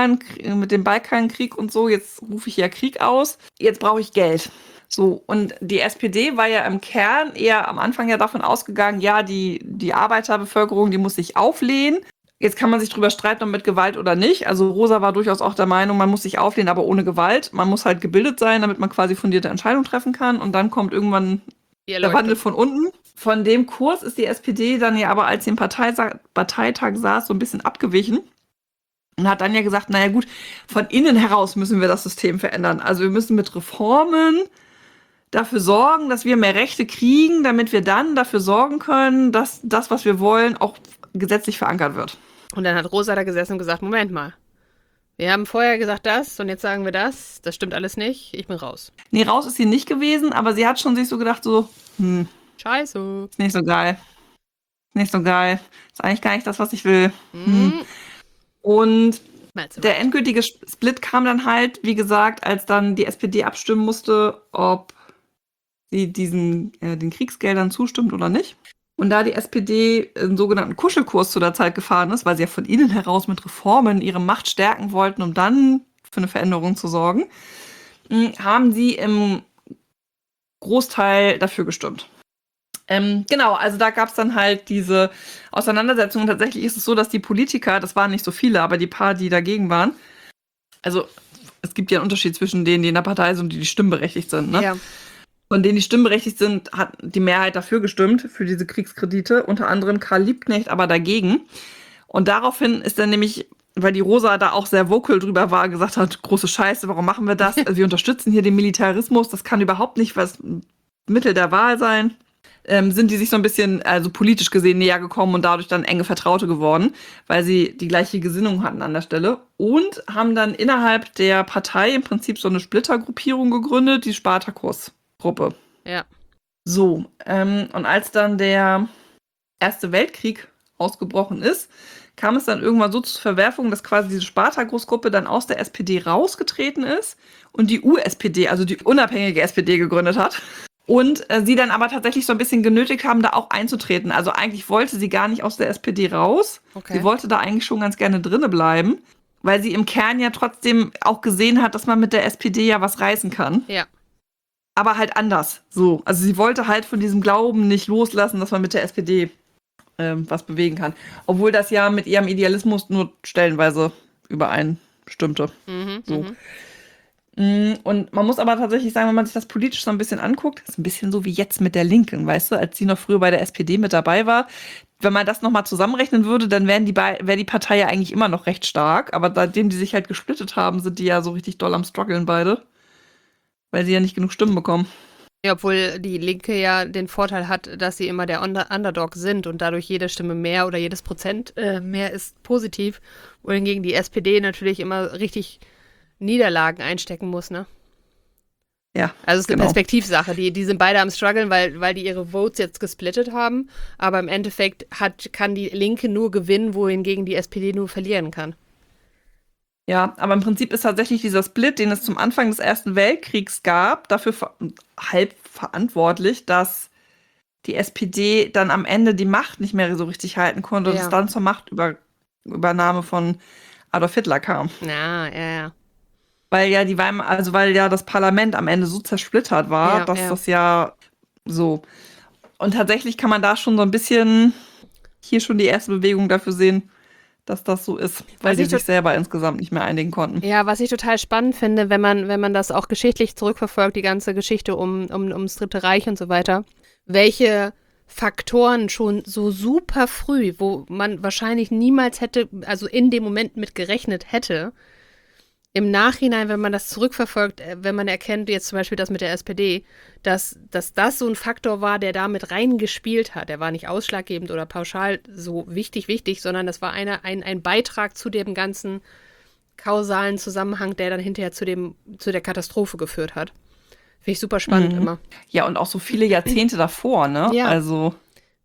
Balkankrieg und so, jetzt rufe ich ja Krieg aus, jetzt brauche ich Geld. So, und die SPD war ja im Kern eher am Anfang ja davon ausgegangen, ja, die Arbeiterbevölkerung, die muss sich auflehnen. Jetzt kann man sich drüber streiten, ob mit Gewalt oder nicht. Also Rosa war durchaus auch der Meinung, man muss sich auflehnen, aber ohne Gewalt. Man muss halt gebildet sein, damit man quasi fundierte Entscheidungen treffen kann. Und dann kommt irgendwann der Wandel von unten. Von dem Kurs ist die SPD dann ja aber, als sie im Parteitag saß, so ein bisschen abgewichen. Und hat dann ja gesagt, naja gut, von innen heraus müssen wir das System verändern. Also wir müssen mit Reformen dafür sorgen, dass wir mehr Rechte kriegen, damit wir dann dafür sorgen können, dass das, was wir wollen, auch gesetzlich verankert wird. Und dann hat Rosa da gesessen und gesagt, Moment mal, wir haben vorher gesagt das und jetzt sagen wir das. Das stimmt alles nicht. Ich bin raus. Nee, raus ist sie nicht gewesen, aber sie hat schon sich so gedacht, so, Scheiße. ist nicht so geil. Nicht so geil. Ist eigentlich gar nicht das, was ich will. Und der endgültige Split kam dann halt, wie gesagt, als dann die SPD abstimmen musste, ob sie den Kriegsgeldern zustimmt oder nicht. Und da die SPD einen sogenannten Kuschelkurs zu der Zeit gefahren ist, weil sie ja von innen heraus mit Reformen ihre Macht stärken wollten, um dann für eine Veränderung zu sorgen, haben sie im Großteil dafür gestimmt. Genau, also da gab es dann halt diese Auseinandersetzung. Tatsächlich ist es so, dass die Politiker, das waren nicht so viele, aber die paar, die dagegen waren, also es gibt ja einen Unterschied zwischen denen, die in der Partei sind und die stimmberechtigt sind, ne? Ja. Von denen, die stimmberechtigt sind, hat die Mehrheit dafür gestimmt, für diese Kriegskredite. Unter anderem Karl Liebknecht aber dagegen. Und daraufhin ist dann nämlich, weil die Rosa da auch sehr vocal drüber war, gesagt hat, große Scheiße, warum machen wir das? Also wir unterstützen hier den Militarismus, das kann überhaupt nicht was Mittel der Wahl sein. Sind die sich so ein bisschen, also politisch gesehen, näher gekommen und dadurch dann enge Vertraute geworden, weil sie die gleiche Gesinnung hatten an der Stelle. Und haben dann innerhalb der Partei im Prinzip so eine Splittergruppierung gegründet, die Spartakus-Gruppe. Ja. So, und als dann der Erste Weltkrieg ausgebrochen ist, kam es dann irgendwann so zur Verwerfung, dass quasi diese Spartakus-Gruppe dann aus der SPD rausgetreten ist und die USPD, also die unabhängige SPD, gegründet hat. Und sie dann aber tatsächlich so ein bisschen genötigt haben, da auch einzutreten. Also eigentlich wollte sie gar nicht aus der SPD raus. Okay. Sie wollte da eigentlich schon ganz gerne drinne bleiben, weil sie im Kern ja trotzdem auch gesehen hat, dass man mit der SPD ja was reißen kann. Ja. Aber halt anders. So. Also sie wollte halt von diesem Glauben nicht loslassen, dass man mit der SPD was bewegen kann. Obwohl das ja mit ihrem Idealismus nur stellenweise übereinstimmte. So. Und man muss aber tatsächlich sagen, wenn man sich das politisch so ein bisschen anguckt, ist ein bisschen so wie jetzt mit der Linken, weißt du, als sie noch früher bei der SPD mit dabei war. Wenn man das nochmal zusammenrechnen würde, dann wäre die Partei ja eigentlich immer noch recht stark. Aber seitdem die sich halt gesplittet haben, sind die ja so richtig doll am struggeln beide. Weil sie ja nicht genug Stimmen bekommen. Ja, obwohl die Linke ja den Vorteil hat, dass sie immer der Underdog sind und dadurch jede Stimme mehr oder jedes Prozent mehr ist positiv. Wohingegen die SPD natürlich immer richtig Niederlagen einstecken muss, ne? Ja. Also es ist eine Perspektivsache. Die sind beide am struggeln, weil die ihre Votes jetzt gesplittet haben. Aber im Endeffekt kann die Linke nur gewinnen, wohingegen die SPD nur verlieren kann. Ja, aber im Prinzip ist tatsächlich dieser Split, den es zum Anfang des Ersten Weltkriegs gab, dafür halb verantwortlich, dass die SPD dann am Ende die Macht nicht mehr so richtig halten konnte und es dann zur Machtübernahme von Adolf Hitler kam. Ja. Weil ja das Parlament am Ende so zersplittert war, dass das ja so. Und tatsächlich kann man da schon so ein bisschen hier schon die erste Bewegung dafür sehen, dass das so ist, weil die sich selber insgesamt nicht mehr einigen konnten. Ja, was ich total spannend finde, wenn man das auch geschichtlich zurückverfolgt, die ganze Geschichte ums Dritte Reich und so weiter, welche Faktoren schon so super früh, wo man wahrscheinlich niemals hätte, also in dem Moment mit gerechnet hätte, im Nachhinein, wenn man das zurückverfolgt, wenn man erkennt, jetzt zum Beispiel das mit der SPD, dass das so ein Faktor war, der da mit reingespielt hat. Der war nicht ausschlaggebend oder pauschal so wichtig, sondern das war ein Beitrag zu dem ganzen kausalen Zusammenhang, der dann hinterher zu der Katastrophe geführt hat. Finde ich super spannend immer. Ja, und auch so viele Jahrzehnte davor, ne? Ja. Also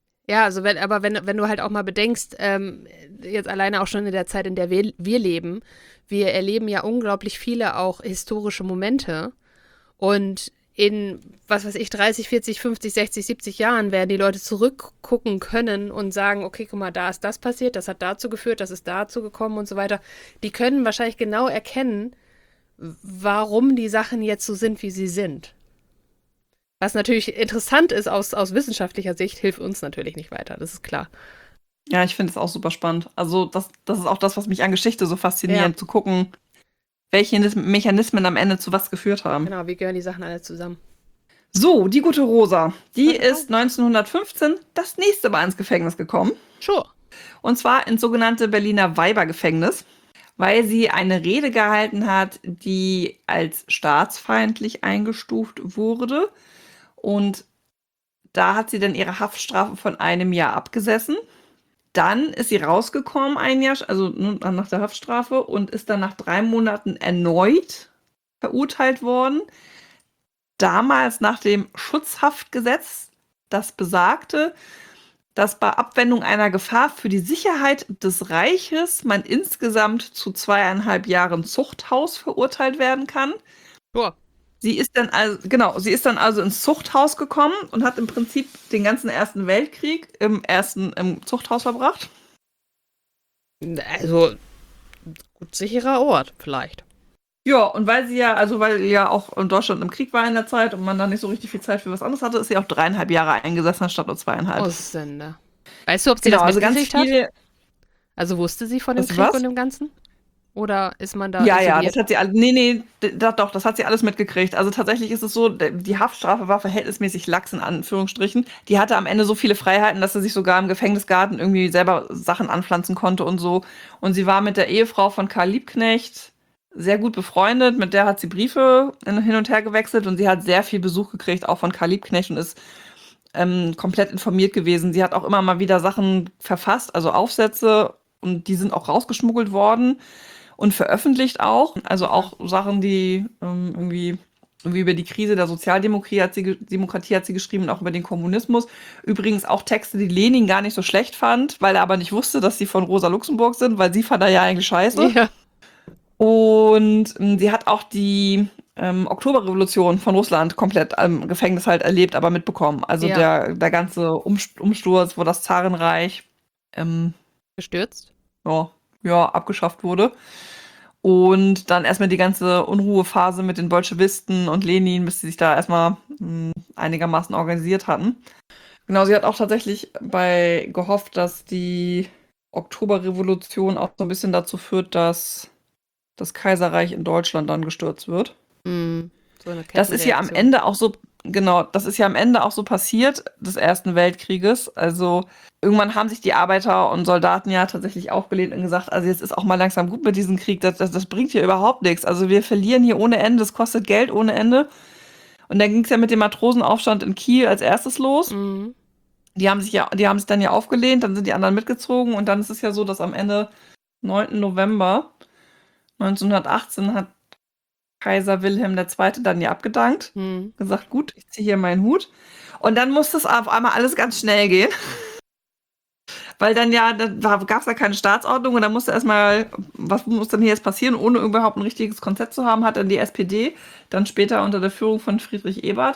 wenn du halt auch mal bedenkst, jetzt alleine auch schon in der Zeit, in der wir leben, wir erleben ja unglaublich viele auch historische Momente und in, was weiß ich, 30, 40, 50, 60, 70 Jahren werden die Leute zurückgucken können und sagen, okay, guck mal, da ist das passiert, das hat dazu geführt, das ist dazu gekommen und so weiter. Die können wahrscheinlich genau erkennen, warum die Sachen jetzt so sind, wie sie sind. Was natürlich interessant ist aus wissenschaftlicher Sicht, hilft uns natürlich nicht weiter, das ist klar. Ja, ich finde es auch super spannend. Also das ist auch das, was mich an Geschichte so fasziniert, zu gucken, welche Mechanismen am Ende zu was geführt haben. Genau, wie gehören die Sachen alle zusammen? So, die gute Rosa, die ist 1915 das nächste Mal ins Gefängnis gekommen. Sure. Und zwar ins sogenannte Berliner Weibergefängnis, weil sie eine Rede gehalten hat, die als staatsfeindlich eingestuft wurde. Und da hat sie dann ihre Haftstrafe von 1 Jahr abgesessen. Dann ist sie rausgekommen, 1 Jahr, also nach der Haftstrafe, und ist dann nach 3 Monaten erneut verurteilt worden. Damals nach dem Schutzhaftgesetz, das besagte, dass bei Abwendung einer Gefahr für die Sicherheit des Reiches man insgesamt zu 2,5 Jahren Zuchthaus verurteilt werden kann. Boah. Sie ist dann also ins Zuchthaus gekommen und hat im Prinzip den ganzen Ersten Weltkrieg im Zuchthaus verbracht. Also, gut sicherer Ort, vielleicht. Ja, und weil ja auch in Deutschland im Krieg war in der Zeit und man da nicht so richtig viel Zeit für was anderes hatte, ist sie auch 3,5 Jahre eingesessen, statt nur 2,5. Oh, Sender. Weißt du, ob sie Genau, das also ganz mitgekriegt viele. hat? Also wusste sie von dem Das Krieg was? und dem Ganzen? Oder ist man da Ja, isoliert? das hat sie alles. Nee, doch, das hat sie alles mitgekriegt. Also tatsächlich ist es so, die Haftstrafe war verhältnismäßig lax in Anführungsstrichen. Die hatte am Ende so viele Freiheiten, dass sie sich sogar im Gefängnisgarten irgendwie selber Sachen anpflanzen konnte und so. Und sie war mit der Ehefrau von Karl Liebknecht sehr gut befreundet. Mit der hat sie Briefe hin und her gewechselt und sie hat sehr viel Besuch gekriegt, auch von Karl Liebknecht, und ist komplett informiert gewesen. Sie hat auch immer mal wieder Sachen verfasst, also Aufsätze, und die sind auch rausgeschmuggelt worden und veröffentlicht auch. Also auch Sachen, die irgendwie über die Krise der Sozialdemokratie hat sie geschrieben und auch über den Kommunismus. Übrigens auch Texte, die Lenin gar nicht so schlecht fand, weil er aber nicht wusste, dass sie von Rosa Luxemburg sind, weil sie fand er ja eigentlich scheiße. Ja. Und sie hat auch die Oktoberrevolution von Russland komplett im Gefängnis halt erlebt, aber mitbekommen. Also Ja. der ganze Umsturz, wo das Zarenreich Gestürzt? ja, abgeschafft wurde. Und dann erstmal die ganze Unruhephase mit den Bolschewisten und Lenin, bis sie sich da erstmal einigermaßen organisiert hatten. Genau, sie hat auch tatsächlich gehofft, dass die Oktoberrevolution auch so ein bisschen dazu führt, dass das Kaiserreich in Deutschland dann gestürzt wird. So eine Das ist ja am Kettenreaktion. Ende auch so, genau, das ist ja am Ende auch so passiert, des Ersten Weltkrieges. Also irgendwann haben sich die Arbeiter und Soldaten ja tatsächlich aufgelehnt und gesagt, also jetzt ist auch mal langsam gut mit diesem Krieg, das bringt hier überhaupt nichts. Also wir verlieren hier ohne Ende, das kostet Geld ohne Ende. Und dann ging es ja mit dem Matrosenaufstand in Kiel als erstes los. Mhm. Die haben sich dann ja aufgelehnt, dann sind die anderen mitgezogen, und dann ist es ja so, dass am Ende 9. November 1918 hat Kaiser Wilhelm II. Dann ja abgedankt, gesagt, gut, ich ziehe hier meinen Hut. Und dann musste es auf einmal alles ganz schnell gehen. Weil dann gab es ja keine Staatsordnung, und dann musste erstmal, was muss denn hier jetzt passieren, ohne überhaupt ein richtiges Konzept zu haben, hat dann die SPD dann später unter der Führung von Friedrich Ebert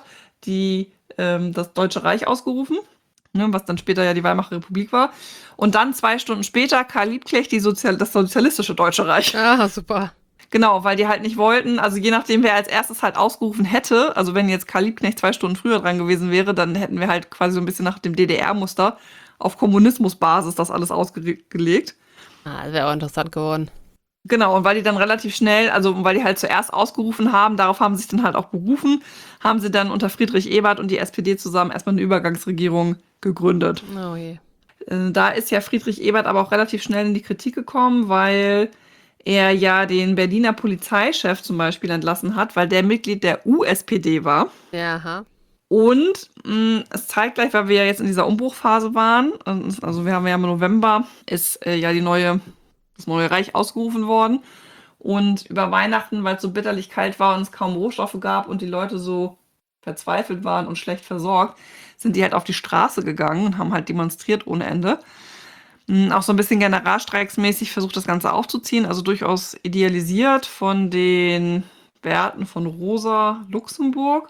das Deutsche Reich ausgerufen, ne, was dann später ja die Weimarer Republik war. Und dann 2 Stunden später Karl Liebknecht das sozialistische Deutsche Reich. Ah, super. Genau, weil die halt nicht wollten, also je nachdem, wer als erstes halt ausgerufen hätte, also wenn jetzt Karl Liebknecht 2 Stunden früher dran gewesen wäre, dann hätten wir halt quasi so ein bisschen nach dem DDR-Muster auf Kommunismusbasis das alles ausgelegt. Das wäre auch interessant geworden. Genau, und weil die dann relativ schnell, also weil die halt zuerst ausgerufen haben, darauf haben sie sich dann halt auch berufen, haben sie dann unter Friedrich Ebert und die SPD zusammen erstmal eine Übergangsregierung gegründet. Oh je. Da ist ja Friedrich Ebert aber auch relativ schnell in die Kritik gekommen, weil er ja den Berliner Polizeichef zum Beispiel entlassen hat, weil der Mitglied der USPD war. Ja. Und es zeigt gleich, weil wir ja jetzt in dieser Umbruchphase waren, also wir haben ja im November, ist ja das neue Reich ausgerufen worden. Und über Weihnachten, weil es so bitterlich kalt war und es kaum Rohstoffe gab und die Leute so verzweifelt waren und schlecht versorgt, sind die halt auf die Straße gegangen und haben halt demonstriert ohne Ende. Auch so ein bisschen generalstreiksmäßig versucht, das Ganze aufzuziehen, also durchaus idealisiert von den Werten von Rosa Luxemburg.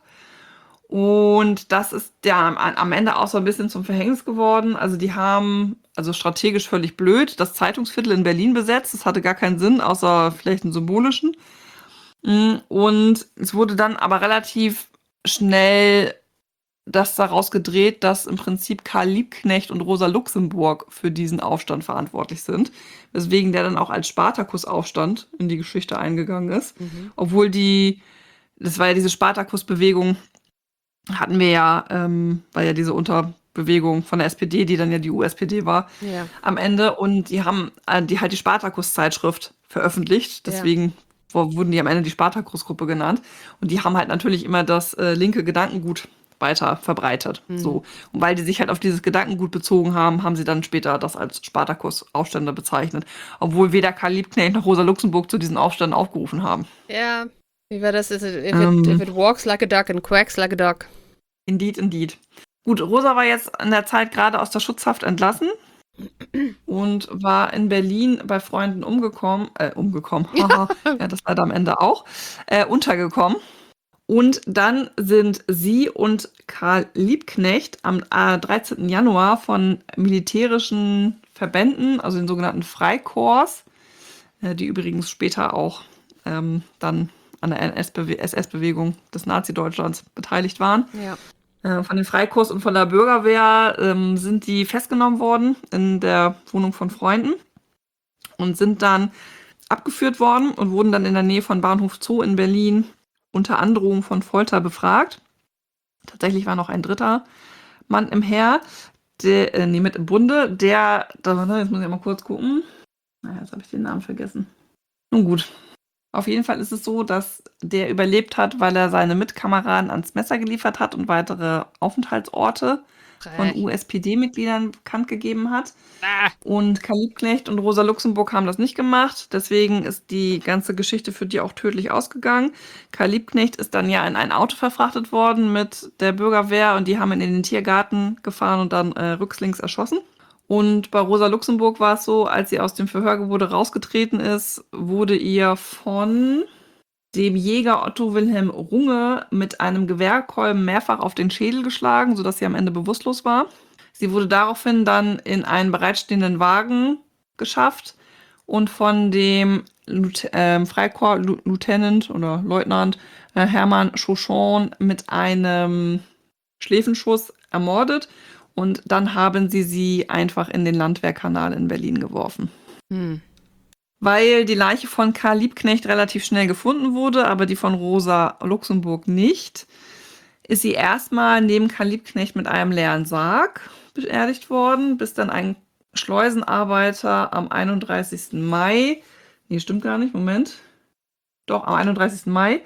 Und das ist ja am Ende auch so ein bisschen zum Verhängnis geworden. Also die haben, also strategisch völlig blöd, das Zeitungsviertel in Berlin besetzt. Das hatte gar keinen Sinn, außer vielleicht einen symbolischen. Und es wurde dann aber relativ schnell das daraus gedreht, dass im Prinzip Karl Liebknecht und Rosa Luxemburg für diesen Aufstand verantwortlich sind. Weswegen der dann auch als Spartakusaufstand in die Geschichte eingegangen ist. Obwohl das war ja diese Spartakusbewegung, hatten wir ja, war ja diese Unterbewegung von der SPD, die dann ja die USPD war, am Ende. Und die haben halt die Spartakus-Zeitschrift veröffentlicht. Deswegen wurden die am Ende die Spartakus-Gruppe genannt. Und die haben halt natürlich immer das linke Gedankengut weiter verbreitet. So. Und weil die sich halt auf dieses Gedankengut bezogen haben, haben sie dann später das als Spartakus-Aufstände bezeichnet. Obwohl weder Karl Liebknecht noch Rosa Luxemburg zu diesen Aufständen aufgerufen haben. Ja, wie war das? If it walks like a duck and quacks like a duck. Indeed, indeed. Gut, Rosa war jetzt in der Zeit gerade aus der Schutzhaft entlassen und war in Berlin bei Freunden umgekommen, haha, ja, das war da am Ende auch, untergekommen. Und dann sind sie und Karl Liebknecht am 13. Januar von militärischen Verbänden, also den sogenannten Freikorps, die übrigens später auch dann an der SS-Bewegung des Nazi-Deutschlands beteiligt waren. Ja. Von den Freikorps und von der Bürgerwehr sind die festgenommen worden in der Wohnung von Freunden und sind dann abgeführt worden und wurden dann in der Nähe von Bahnhof Zoo in Berlin unter Androhung von Folter befragt. Tatsächlich war noch ein dritter Mann im Heer, mit im Bunde, jetzt muss ich mal kurz gucken. Jetzt habe ich den Namen vergessen. Nun gut. Auf jeden Fall ist es so, dass der überlebt hat, weil er seine Mitkameraden ans Messer geliefert hat und weitere Aufenthaltsorte von USPD-Mitgliedern bekannt gegeben hat. Und Karl Liebknecht und Rosa Luxemburg haben das nicht gemacht. Deswegen ist die ganze Geschichte für die auch tödlich ausgegangen. Karl Liebknecht ist dann ja in ein Auto verfrachtet worden mit der Bürgerwehr und die haben ihn in den Tiergarten gefahren und dann rücklings erschossen. Und bei Rosa Luxemburg war es so, als sie aus dem Verhörgebäude rausgetreten ist, wurde ihr von dem Jäger Otto Wilhelm Runge mit einem Gewehrkolben mehrfach auf den Schädel geschlagen, sodass sie am Ende bewusstlos war. Sie wurde daraufhin dann in einen bereitstehenden Wagen geschafft und von dem Freikorps-Lieutenant oder Leutnant Hermann Chauchon mit einem Schläfenschuss ermordet. Und dann haben sie einfach in den Landwehrkanal in Berlin geworfen. Weil die Leiche von Karl Liebknecht relativ schnell gefunden wurde, aber die von Rosa Luxemburg nicht, ist sie erstmal neben Karl Liebknecht mit einem leeren Sarg beerdigt worden, bis dann ein Schleusenarbeiter am 31. Mai, stimmt gar nicht, Moment, doch am 31. Mai,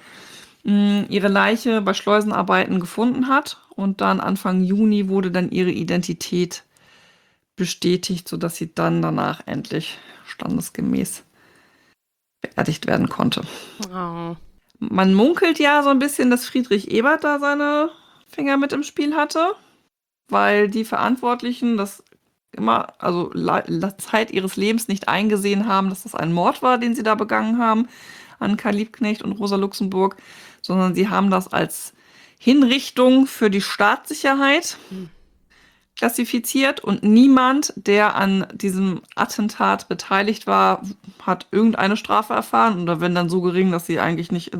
ihre Leiche bei Schleusenarbeiten gefunden hat und dann Anfang Juni wurde dann ihre Identität bestätigt, sodass sie dann danach endlich standesgemäß beerdigt werden konnte. Oh. Man munkelt ja so ein bisschen, dass Friedrich Ebert da seine Finger mit im Spiel hatte, weil die Verantwortlichen das immer, also Zeit ihres Lebens nicht eingesehen haben, dass das ein Mord war, den sie da begangen haben an Karl Liebknecht und Rosa Luxemburg, sondern sie haben das als Hinrichtung für die Staatssicherheit klassifiziert und niemand, der an diesem Attentat beteiligt war, hat irgendeine Strafe erfahren oder wenn dann so gering, dass sie eigentlich nicht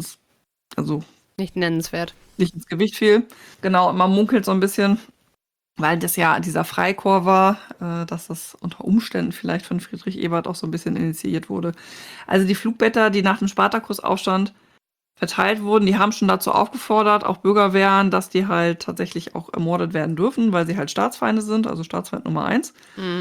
nicht nennenswert. Nicht ins Gewicht fiel. Genau, man munkelt so ein bisschen, weil das ja dieser Freikorps war, dass das unter Umständen vielleicht von Friedrich Ebert auch so ein bisschen initiiert wurde. Also die Flugblätter, die nach dem Spartakusaufstand verteilt wurden, die haben schon dazu aufgefordert, auch Bürgerwehren, dass die halt tatsächlich auch ermordet werden dürfen, weil sie halt Staatsfeinde sind, also Staatsfeind Nummer 1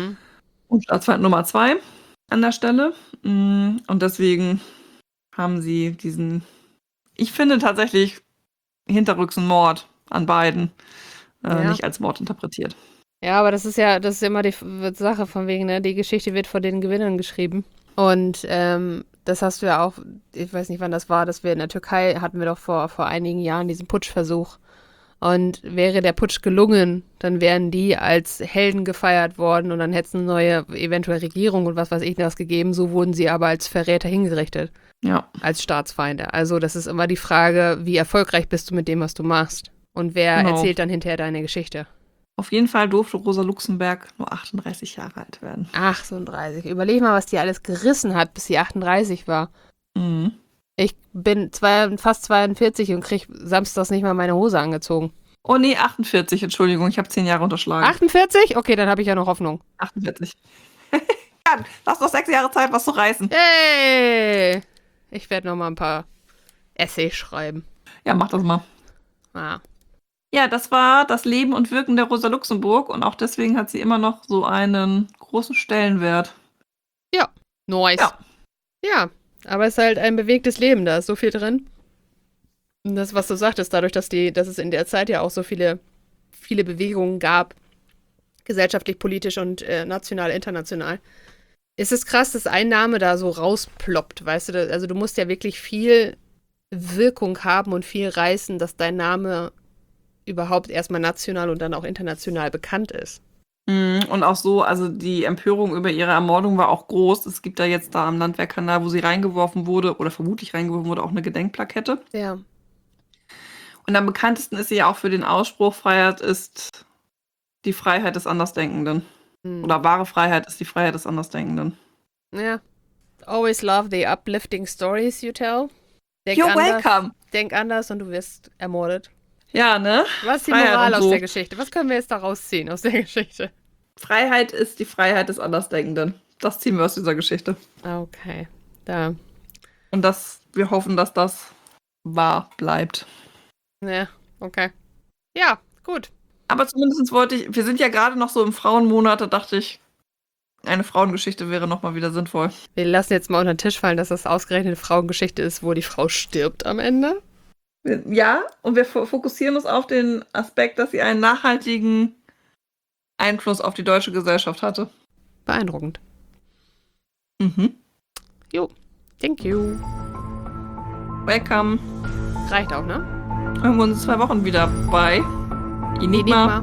und Staatsfeind Nummer 2 an der Stelle. Und deswegen haben sie diesen, ich finde tatsächlich, hinterrücks ein Mord an beiden nicht als Mord interpretiert. Ja, aber das ist immer die Sache von wegen, ne, die Geschichte wird vor den Gewinnern geschrieben. Und das hast du ja auch, ich weiß nicht, wann das war, dass wir in der Türkei hatten wir doch vor einigen Jahren diesen Putschversuch. Und wäre der Putsch gelungen, dann wären die als Helden gefeiert worden und dann hätte es eine neue, eventuell Regierung und was weiß ich das gegeben. So wurden sie aber als Verräter hingerichtet. Ja. Als Staatsfeinde. Also das ist immer die Frage, wie erfolgreich bist du mit dem, was du machst? Und wer erzählt dann hinterher deine Geschichte? Auf jeden Fall durfte Rosa Luxemburg nur 38 Jahre alt werden. 38. Überleg mal, was die alles gerissen hat, bis sie 38 war. Mhm. Ich bin fast 42 und krieg samstags nicht mal meine Hose angezogen. Oh nee, 48, Entschuldigung, ich habe 10 Jahre unterschlagen. 48? Okay, dann habe ich ja noch Hoffnung. 48. Ja, lass noch 6 Jahre Zeit, was zu reißen. Hey! Ich werde noch mal ein paar Essays schreiben. Ja, mach das mal. Ah. Ja, das war das Leben und Wirken der Rosa Luxemburg und auch deswegen hat sie immer noch so einen großen Stellenwert. Ja, nice. Ja. Ja, aber es ist halt ein bewegtes Leben, da ist so viel drin. Und das, was du sagtest, dadurch, dass es in der Zeit ja auch so viele Bewegungen gab, gesellschaftlich, politisch und national, international, ist es krass, dass ein Name da so rausploppt, weißt du? Also du musst ja wirklich viel Wirkung haben und viel reißen, dass dein Name überhaupt erstmal national und dann auch international bekannt ist. Und auch so, also die Empörung über ihre Ermordung war auch groß. Es gibt da jetzt da am Landwehrkanal, wo sie reingeworfen wurde oder vermutlich reingeworfen wurde, auch eine Gedenkplakette. Ja. Und am bekanntesten ist sie ja auch für den Ausspruch, Freiheit ist die Freiheit des Andersdenkenden. Oder wahre Freiheit ist die Freiheit des Andersdenkenden. Ja. Always love the uplifting stories you tell. You're welcome. Denk anders und du wirst ermordet. Ja, ne? Was ist die Moral aus der Geschichte? Was können wir jetzt da rausziehen aus der Geschichte? Freiheit ist die Freiheit des Andersdenkenden. Das ziehen wir aus dieser Geschichte. Okay. Da. Und wir hoffen, dass das wahr bleibt. Ja, okay. Ja, gut. Aber zumindest wir sind ja gerade noch so im Frauenmonat, da dachte ich, eine Frauengeschichte wäre nochmal wieder sinnvoll. Wir lassen jetzt mal unter den Tisch fallen, dass das ausgerechnet eine Frauengeschichte ist, wo die Frau stirbt am Ende. Ja, und wir fokussieren uns auf den Aspekt, dass sie einen nachhaltigen Einfluss auf die deutsche Gesellschaft hatte. Beeindruckend. Jo, thank you. Welcome. Reicht auch, ne? Hören wir uns in 2 Wochen wieder bei Enigma.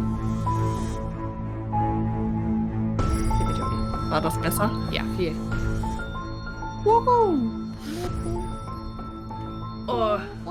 War das besser? Ja, viel. Woohoo! Oh.